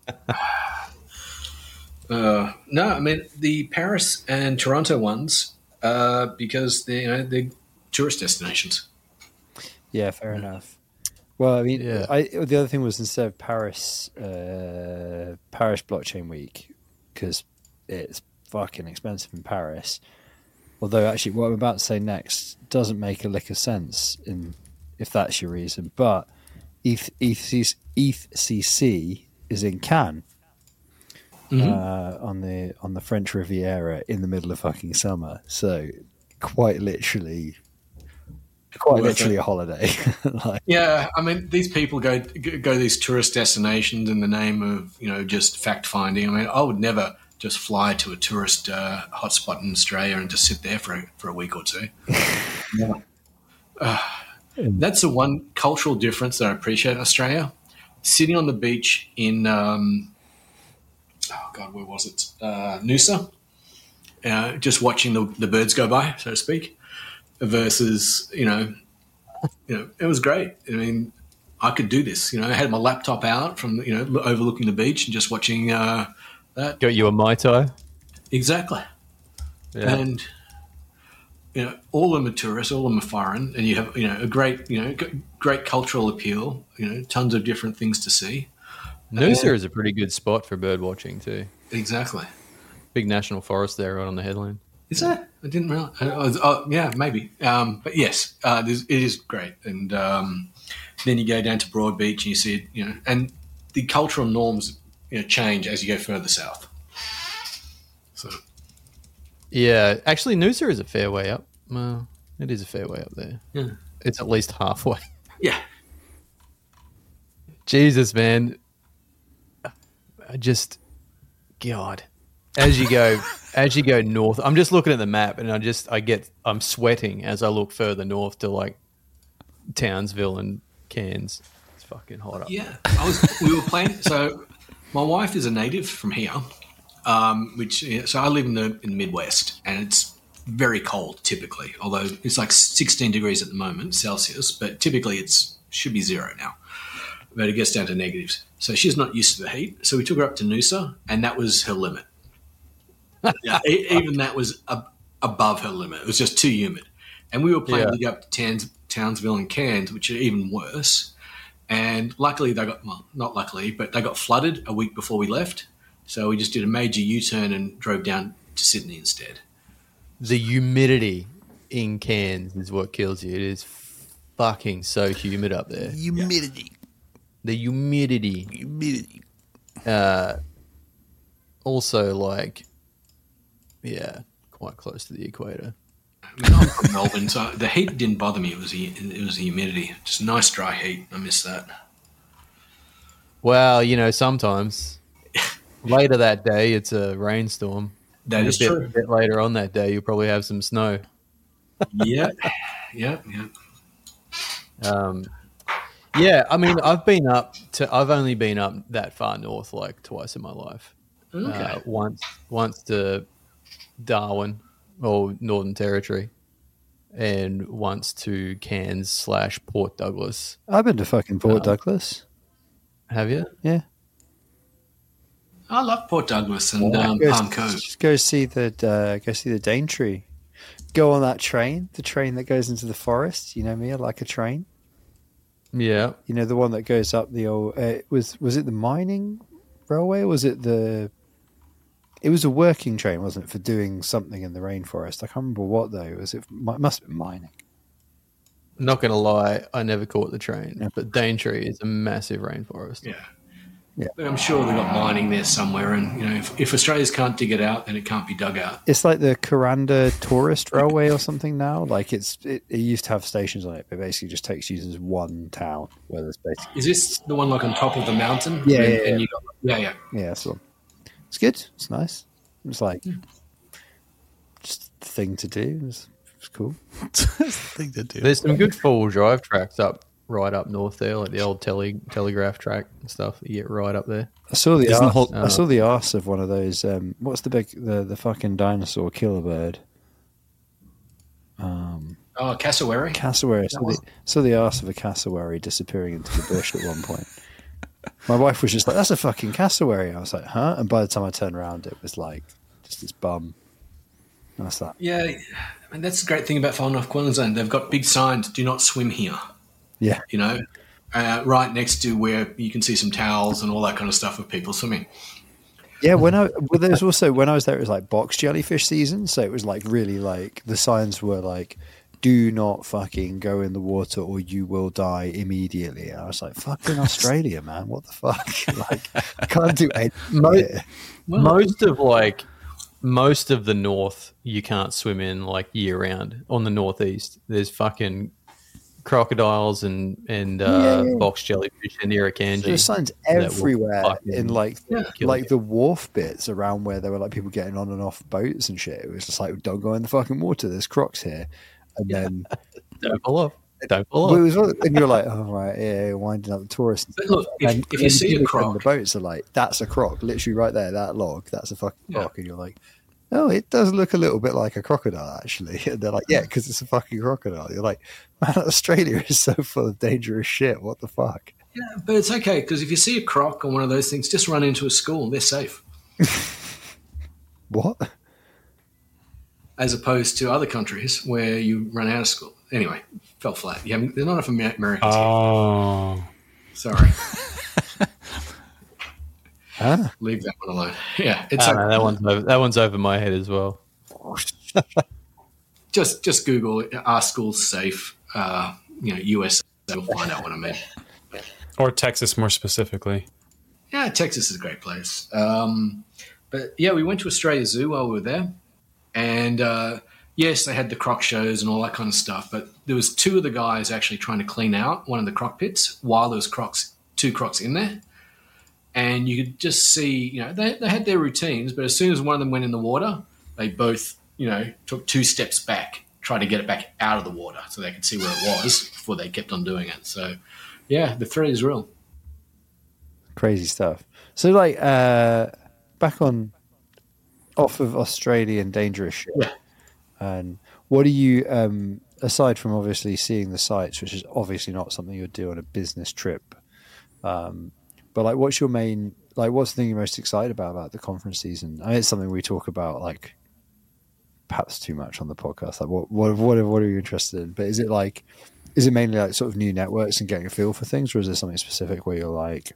uh, no, I mean, the Paris and Toronto ones, uh, because they, you know, they're tourist destinations. Yeah, fair enough. Well, I mean, Yeah. I, the other thing was instead of Paris, uh, Paris Blockchain Week, because it's fucking expensive in Paris. Although, actually, what I'm about to say next doesn't make a lick of sense in if that's your reason. But E T H, E T H C C is in Cannes Mm-hmm. uh, on the on the French Riviera in the middle of fucking summer. So, quite literally, quite Worth literally it. a holiday. Like, Yeah, I mean, these people go go to these tourist destinations in the name of, you know, just fact finding. I mean, I would never just fly to a tourist uh, hotspot in Australia and just sit there for a, for a week or two. Yeah. Uh, that's the one cultural difference that I appreciate in Australia. Sitting on the beach in, um, oh God, where was it? Uh, Noosa. Uh, just watching the, the birds go by, so to speak, versus, you know, you know, it was great. I mean, I could do this. You know, I had my laptop out from, you know, overlooking the beach and just watching uh, that. Got you a Mai Tai? Exactly. Yeah. And, you know, all of them are tourists, all of them are foreign, and you have, you know, a great, you know, g- great cultural appeal, you know, tons of different things to see. Noosa is a pretty good spot for bird watching too. Exactly. Big national forest there right on the headland. Is that? I didn't realize. Oh, oh, yeah, maybe. Um, but yes, uh, there's- it is great. And um, then you go down to Broad Beach and you see it, you know, and the cultural norms, you know, change as you go further south. So, Yeah, actually, Noosa is a fair way up. Well, it is a fair way up there. yeah. It's at least halfway. Yeah. Jesus, man. I just, God, as you go, as you go north, I'm just looking at the map and I just, I get, I'm sweating as I look further north to like Townsville and Cairns. It's fucking hot up. Yeah. I was, we were playing. So, my wife is a native from here, um, which, so I live in the, in the Midwest, and it's very cold typically, although it's like sixteen degrees at the moment, Celsius, but typically it's should be zero now. But it gets down to negatives. So she's not used to the heat. So we took her up to Noosa, and that was her limit. Yeah, e- even that was ab- above her limit. It was just too humid. And we were playing Yeah. to go up to Towns- Townsville and Cairns, which are even worse. And luckily they got, well, not luckily, but they got flooded a week before we left. So we just did a major U-turn and drove down to Sydney instead. The humidity in Cairns is what kills you. It is fucking so humid up there. Humidity. The humidity. Humidity. Uh, also, like, yeah, quite close to the equator. I mean, I'm from Melbourne, so the heat didn't bother me. It was the, it was the humidity. Just nice dry heat. I miss that. Well, you know, sometimes later that day it's a rainstorm. That And is a bit, true. bit later on that day, you'll probably have some snow. Yeah, yeah, yeah. Um, yeah, I mean, I've been up to. I've only been up that far north like twice in my life. Okay. Uh, once, once to Darwin or Northern Territory, and once to Cairns slash Port Douglas. I've been to fucking Port Oh. Douglas. Have you? Yeah. I love Port Douglas and um, Go, Palm Cove. just go see the uh, go see the Daintree. Go on that train, the train that goes into the forest. You know me, I like a train. Yeah. You know the one that goes up the old. Uh, was was it the mining railway? Or was it the? It was a working train, wasn't it, for doing something in the rainforest? I can't remember what though. Was it? It must have been mining. Not gonna lie, I never caught the train, but Daintree is a massive rainforest. Yeah. Yeah. But I'm sure they've got mining there somewhere, and you know, if, if Australians can't dig it out, then it can't be dug out. It's like the Kuranda Tourist Railway or something now. Like it's it, it used to have stations on it, but basically just takes you to this one town where there's basically Is this the one like on top of the mountain? Yeah, and, yeah, and yeah. you got, yeah, yeah. yeah, that's the one. It's good. It's nice. It's like just a thing to do. It's, it's cool. thing to do. There's some good four-wheel drive tracks up right up north there, like the old tele telegraph track and stuff. That you get right up there. I saw the Isn't the arse, whole- I saw the arse of one of those. Um, what's the big the the fucking dinosaur killer bird? Um, Oh, cassowary. cassowary. I saw the, saw the arse of a cassowary disappearing into the bush at one point. My wife was just like, "That's a fucking cassowary." I was like, "Huh?" And by the time I turned around, it was like just this bum. And I was like, Yeah, I mean, that's the great thing about Far North Queensland. They've got big signs: "Do not swim here." "Yeah." You know, uh, right next to where you can see some towels and all that kind of stuff of people swimming. Yeah, when I well, there's also when I was there, it was like box jellyfish season, so it was like really like the signs were like, "Do not fucking go in the water or you will die immediately." And I was like, "Fucking Australia, man! What the fuck? Like, I can't do anything." Mo- here. most of like most of the north you can't swim in like year round. On the northeast, there's fucking crocodiles and and uh, Yeah, yeah. box jellyfish in Irukandji. There's signs that will everywhere fucking in like kill like you. the wharf bits around where there were like people getting on and off boats and shit. It was just like, "Don't go in the fucking water. There's crocs here." And then Don't fall off. Don't fall well, it off. was, and you're like, "Oh right, yeah, yeah, winding up the tourists." But look, if, And if then you see a people on croc, the boats are like, "That's a croc, literally right there, that log, that's a fucking Yeah. croc," and you're like, "Oh, it does look a little bit like a crocodile, actually." And they're like, "Yeah, because it's a fucking crocodile." You're like, "Man, Australia is so full of dangerous shit. What the fuck?" yeah, but it's okay because if you see a croc or one of those things, just run into a school. They're safe, What? as opposed to other countries where you run out of school. Anyway, fell flat. You haven't, there's not enough Amer- Americans here. Oh, Sorry, Huh? leave that one alone. Yeah, it's Ah, like, no, that one's over, that one's over my head as well. just just Google "are schools safe?" Uh, you know, U S A. You'll find out what I mean. or Texas more specifically. Yeah, Texas is a great place. Um, but yeah, we went to Australia Zoo while we were there, and uh, yes, they had the croc shows and all that kind of stuff. But there was two of the guys actually trying to clean out one of the croc pits while there was crocs, two crocs in there, and you could just see, you know, they they had their routines, but as soon as one of them went in the water, they both, you know, took two steps back, tried to get it back out of the water so they could see where it was before they kept on doing it. So, yeah, the threat is real. Crazy stuff. So, like, uh, back on off of Australian dangerous shit. Yeah. And what do you, um, aside from obviously seeing the sites, which is obviously not something you'd do on a business trip, um, but like, what's your main, like, what's the thing you're most excited about about the conference season? I mean, it's something we talk about, like, perhaps too much on the podcast. Like, what, what, what, what are you interested in? But is it like, is it mainly like sort of new networks and getting a feel for things, or is there something specific where you're like,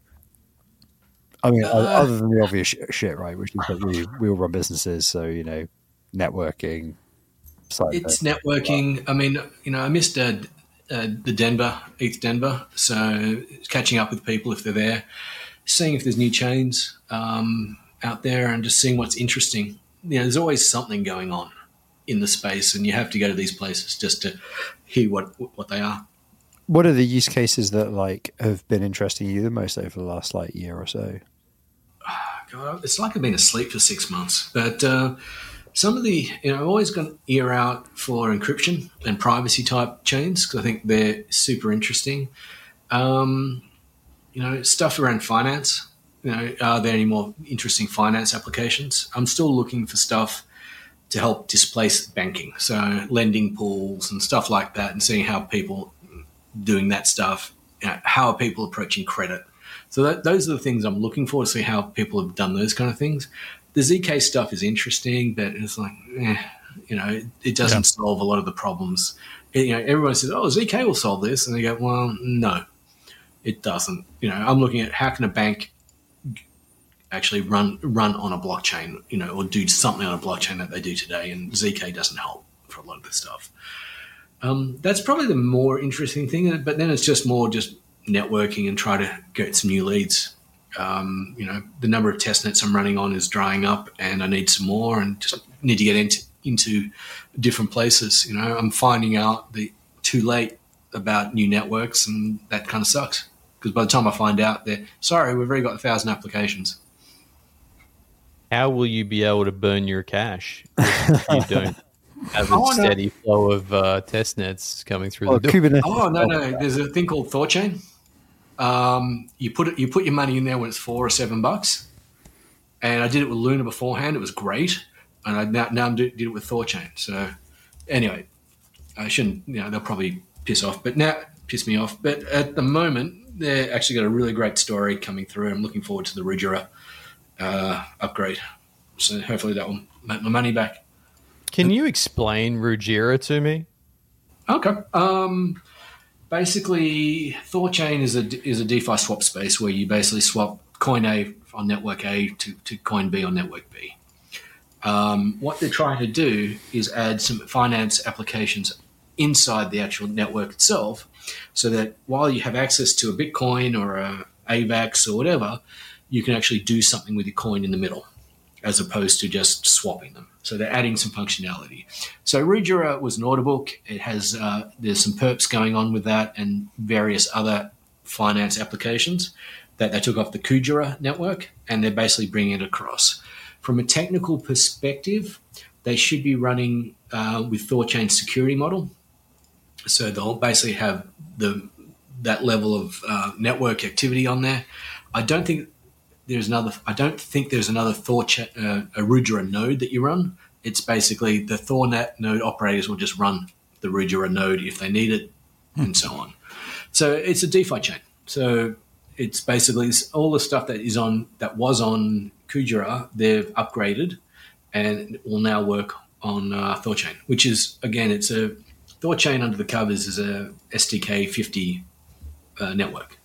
I mean, Uh, other than the obvious sh- shit, right? Which is that we we all run businesses, so you know, networking. Side It's networking. I mean, you know, I missed uh, uh, the Denver, E T H Denver, so catching up with people if they're there, seeing if there's new chains um, out there, and just seeing what's interesting. You know, there's always something going on in the space, and you have to go to these places just to hear what what they are. What are the use cases that like have been interesting you the most over the last like year or so? God, it's like I've been asleep for six months. But uh, some of the, you know, I've always got an ear out for encryption and privacy type chains because I think they're super interesting. Um, you know, stuff around finance. You know, are there any more interesting finance applications? I'm still looking for stuff to help displace banking. So lending pools and stuff like that, and seeing how people doing that stuff. You know, how are people approaching credit? So that, those are the things I'm looking for to see how people have done those kind of things. The Z K stuff is interesting, but it's like, eh, you know, it, it doesn't Yeah. solve a lot of the problems. It, you know, everyone says, "Oh, Z K will solve this," and they go, "Well, no, it doesn't." You know, I'm looking at how can a bank actually run run on a blockchain, you know, or do something on a blockchain that they do today, and Z K doesn't help for a lot of this stuff. Um, that's probably the more interesting thing, but then it's just more just networking and try to get some new leads. um, you know, the number of test nets I'm running on is drying up, and I need some more, and just need to get into into different places. You know, I'm finding out the too late about new networks, and that kind of sucks because by the time I find out, they're sorry, we've already got a thousand applications. How will you be able to burn your cache if you don't have a Oh, no. steady flow of uh, test nets coming through Oh, the door? Kubernetes. Oh no, no, there's a thing called ThorChain. Um, you put it, you put your money in there when it's four or seven bucks, and I did it with Luna beforehand. It was great, and I now, now I'm do, did it with ThorChain. So anyway, I shouldn't, you know, they'll probably piss off, but now piss me off. But at the moment, they're actually got a really great story coming through. I'm looking forward to the Rugera uh, upgrade. So hopefully that will make my money back. Can you explain Rugera to me? Okay. Um, basically, ThorChain is a is a DeFi swap space where you basically swap coin A on network A to, to coin B on network B. Um, what they're trying to do is add some finance applications inside the actual network itself, so that while you have access to a Bitcoin or a AVAX or whatever, you can actually do something with your coin in the middle, as opposed to just swapping them. So they're adding some functionality. So Rugera was an order book. It has uh, there's some perps going on with that and various other finance applications that they took off the Kujira network, and they're basically bringing it across. From a technical perspective, they should be running uh, with ThorChain security model. So they'll basically have the that level of uh, network activity on there. I don't think there's another. I don't think there's another Thor cha- uh, a Rugera node that you run. It's basically the ThorNet node operators will just run the Rugera node if they need it, hmm. and so on. So it's a DeFi chain. So it's basically all the stuff that is on that was on Kujira. They've upgraded, and it will now work on uh, ThorChain, which is again, it's a ThorChain under the covers is a S D K fifty uh, network.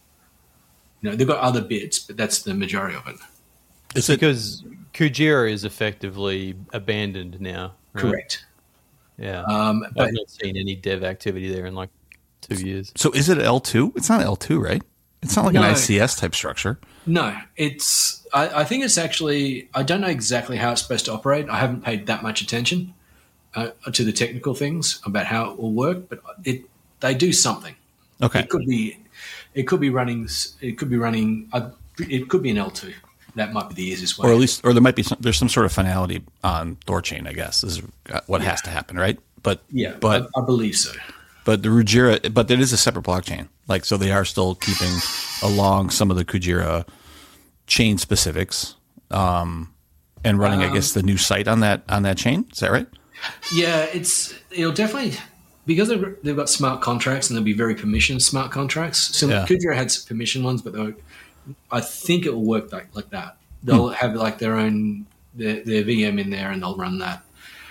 You know, they've got other bits, but that's the majority of it. It's because Kujira is effectively abandoned now. Right? Correct. Yeah. Um, but I've not seen any dev activity there in like two years. So is it L two? It's not L two, right? It's not like No. an I C S type structure. no, it's. I, I think it's actually. I don't know exactly how it's supposed to operate. I haven't paid that much attention uh, to the technical things about how it will work, but it they do something. Okay. It could be. It could be running. It could be running. Uh, it could be an L two. That might be the easiest way. Or at least, or there might be some, there's some sort of finality on ThorChain, I guess, is what has to happen, right? But yeah, but I, I believe so. but the Rugera, but it is a separate blockchain. Like, so they are still keeping along some of the Kujira chain specifics, um, and running, Um, I guess, the new site on that on that chain. Is that right? Yeah, it's it'll definitely because they've, they've got smart contracts and they'll be very permissioned smart contracts. So Yeah. Kujira had some permission ones, but they'll- I think it will work like like that. They'll Hmm. have like their own their, their V M in there and they'll run that.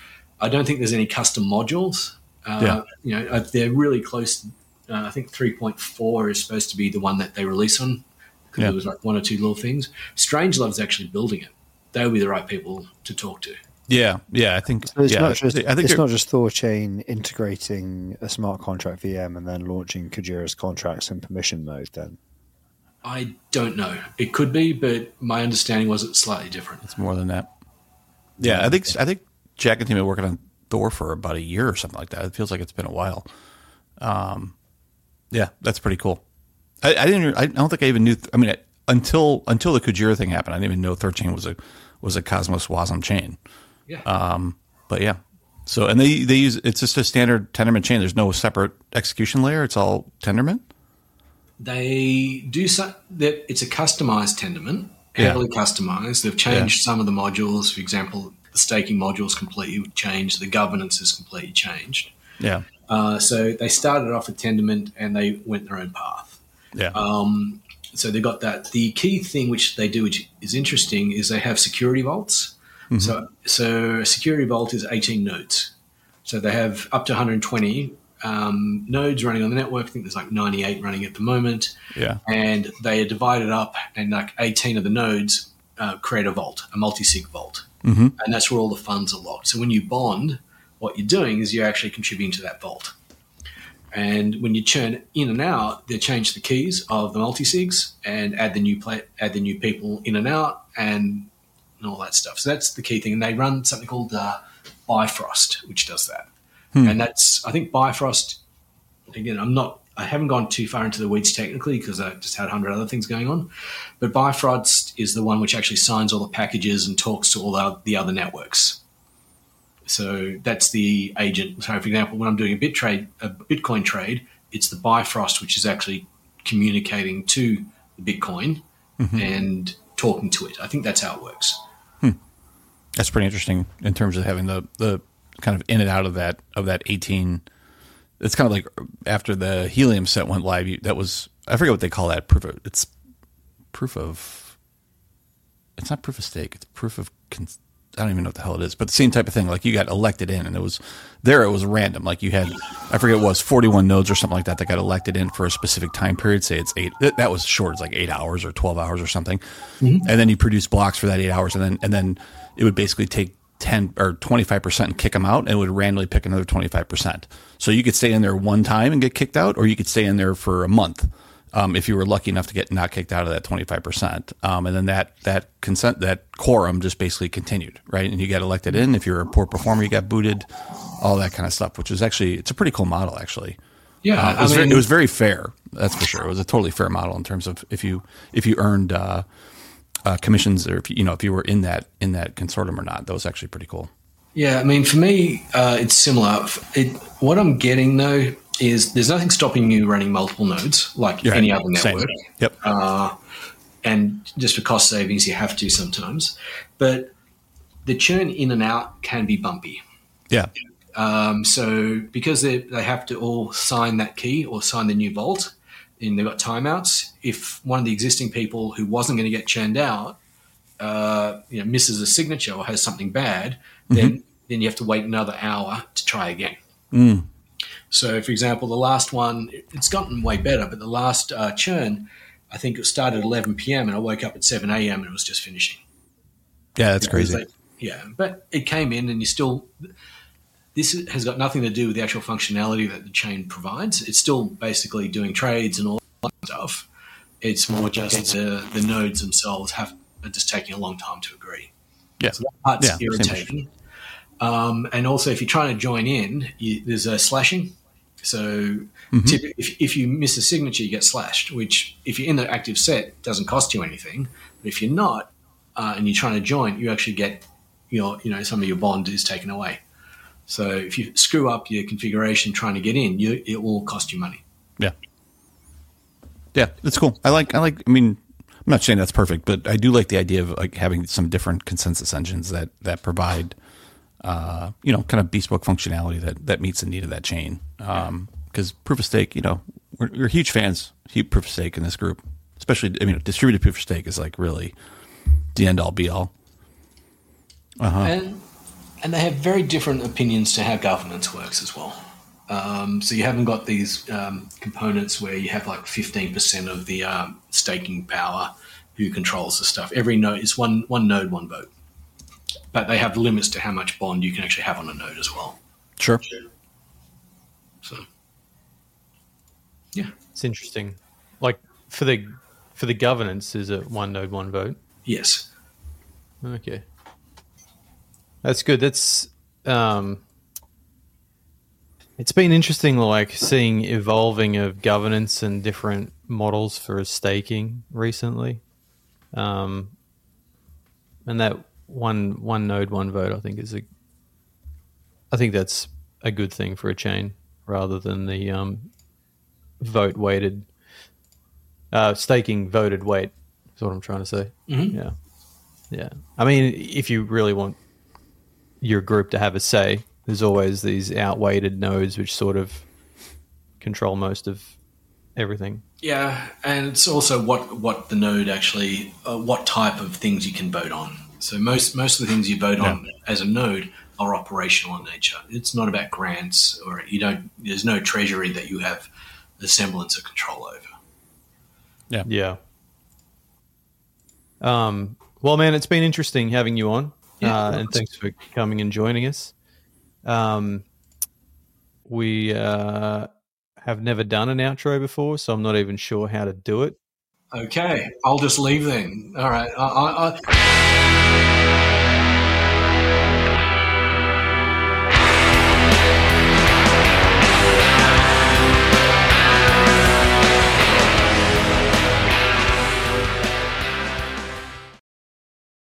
I don't think there's any custom modules. Uh, Yeah. You know, uh, they're really close. Uh, I think three point four is supposed to be the one that they release on because Yeah. there was like one or two little things. Strangelove's actually building it. They'll be the right people to talk to. Yeah, yeah. I think. So it's yeah, not just I think it's they're- not just ThorChain integrating a smart contract V M and then launching Kujira's contracts in permission mode. Then I don't know. It could be, but my understanding was it's slightly different. It's more than that. Yeah, I think I think Jack and team have been working on Thor for about a year or something like that. It feels like it's been a while. Um, yeah, that's pretty cool. I, I didn't. I don't think I even knew. I mean, until until the Kujira thing happened, I didn't even know ThorChain was a was a Cosmos Wasm chain. Yeah. Um, but yeah. So and they they use it's just a standard Tendermint chain. There's no separate execution layer. It's all Tendermint. They do so that it's a customized Tendermint, Yeah. heavily customized. They've changed some of the modules. For example, the staking module is completely changed. The governance is completely changed. Yeah. Uh, so they started off with Tendermint and they went their own path. Yeah. Um, so they got that. The key thing which they do, which is interesting, is they have security vaults. Mm-hmm. So, so a security vault is eighteen nodes. So they have up to one hundred twenty um, nodes running on the network. I think there's like ninety-eight running at the moment. yeah. And they are divided up, and like eighteen of the nodes uh, create a vault, a multi-sig vault. Mm-hmm. And that's where all the funds are locked. So when you bond, what you're doing is you're actually contributing to that vault. And when you churn in and out, they change the keys of the multi-sigs and add the new play, add the new people in and out, and, and all that stuff. So that's the key thing. And they run something called uh, Bifrost, which does that. Hmm. And that's, I think Bifrost, again, I'm not, I haven't gone too far into the weeds technically because I just had a hundred other things going on. But Bifrost is the one which actually signs all the packages and talks to all the, the other networks. So that's the agent. So, for example, when I'm doing a bit trade, a Bitcoin trade, it's the Bifrost which is actually communicating to the Bitcoin mm-hmm. and talking to it. I think that's how it works. Hmm. That's pretty interesting in terms of having the, the kind of in and out of that of that eighteen. It's kind of like after the Helium set went live. You, that was I forget what they call that proof. Of, it's proof of. It's not proof of stake. It's proof of. Cons- I don't even know what the hell it is, but the same type of thing. Like you got elected in, and it was there. It was random. Like you had, I forget what it was, forty-one nodes or something like that that got elected in for a specific time period. Say it's eight. That was short. It's like eight hours or twelve hours or something. Mm-hmm. And then you produce blocks for that eight hours, and then and then it would basically take ten or twenty-five percent and kick them out, and it would randomly pick another twenty-five percent. So you could stay in there one time and get kicked out, or you could stay in there for a month. Um, if you were lucky enough to get not kicked out of that twenty-five percent. Um, and then that, that consent, that quorum just basically continued, right? And you get elected in. If you're a poor performer, you got booted, all that kind of stuff, which is actually, it's a pretty cool model, actually. Yeah. Uh, it, was I mean, very, it was very fair. That's for sure. It was a totally fair model in terms of if you, if you earned, uh, uh, commissions or if you, you know, if you were in that, in that consortium or not. That was actually pretty cool. Yeah. I mean, for me, uh, it's similar. It, what I'm getting though, is there's nothing stopping you running multiple nodes like yeah, any other network. Same. Yep. Uh, and just for cost savings, you have to sometimes. But the churn in and out can be bumpy. Yeah. Um, so because they they have to all sign that key or sign the new vault, and they've got timeouts, if one of the existing people who wasn't going to get churned out uh, you know, misses a signature or has something bad, mm-hmm. then, then you have to wait another hour to try again. Mm. So, for example, the last one, it's gotten way better, but the last uh, churn, I think it started at eleven p.m. and I woke up at seven a.m. and it was just finishing. Yeah, that's crazy. Like, yeah, but it came in and you still – this has got nothing to do with the actual functionality that the chain provides. It's still basically doing trades and all that stuff. It's more just the, the nodes themselves have are just taking a long time to agree. Yeah. So that part's yeah, irritating. Um, and also, if you're trying to join in, you, there's a slashing. So mm-hmm. typically, if, if you miss a signature, you get slashed, which if you're in the active set, doesn't cost you anything. But if you're not uh, and you're trying to join, you actually get your, you know, some of your bond is taken away. So if you screw up your configuration trying to get in, you, it will cost you money. Yeah. Yeah, that's cool. I like, I like, I mean, I'm not saying that's perfect, but I do like the idea of like having some different consensus engines that, that provide, uh, you know, kind of bespoke functionality that, that meets the need of that chain. Um, cause proof of stake, you know, we're, we're huge fans, huge proof of stake in this group, especially, I mean, distributed proof of stake is like really the end all be all. Uh-huh. And, and they have very different opinions to how governance works as well. Um, so you haven't got these um, components where you have like fifteen percent of the um, staking power who controls the stuff. Every node is one, one node, one vote. But they have limits to how much bond you can actually have on a node as well. Sure. So, yeah. It's interesting. Like for the for the governance, is it one node, one vote? Yes. Okay. That's good. That's um, it's been interesting, like seeing evolving of governance and different models for staking recently, um, and that one one node, one vote, I think is a, I think that's a good thing for a chain rather than the um, vote weighted uh, staking voted weight. Is what I'm trying to say. Mm-hmm. Yeah, yeah. I mean, if you really want your group to have a say, there's always these outweighted nodes which sort of control most of everything. Yeah, and it's also what, what the node actually, uh, what type of things you can vote on. So most most of the things you vote on yeah. as a node are operational in nature. It's not about grants, or you don't. There's no treasury that you have the semblance of control over. Yeah, yeah. Um. Well, man, it's been interesting having you on. Yeah, uh, and thanks for coming and joining us. Um, we uh, have never done an outro before, so I'm not even sure how to do it. Okay, I'll just leave then. All right. I, I, I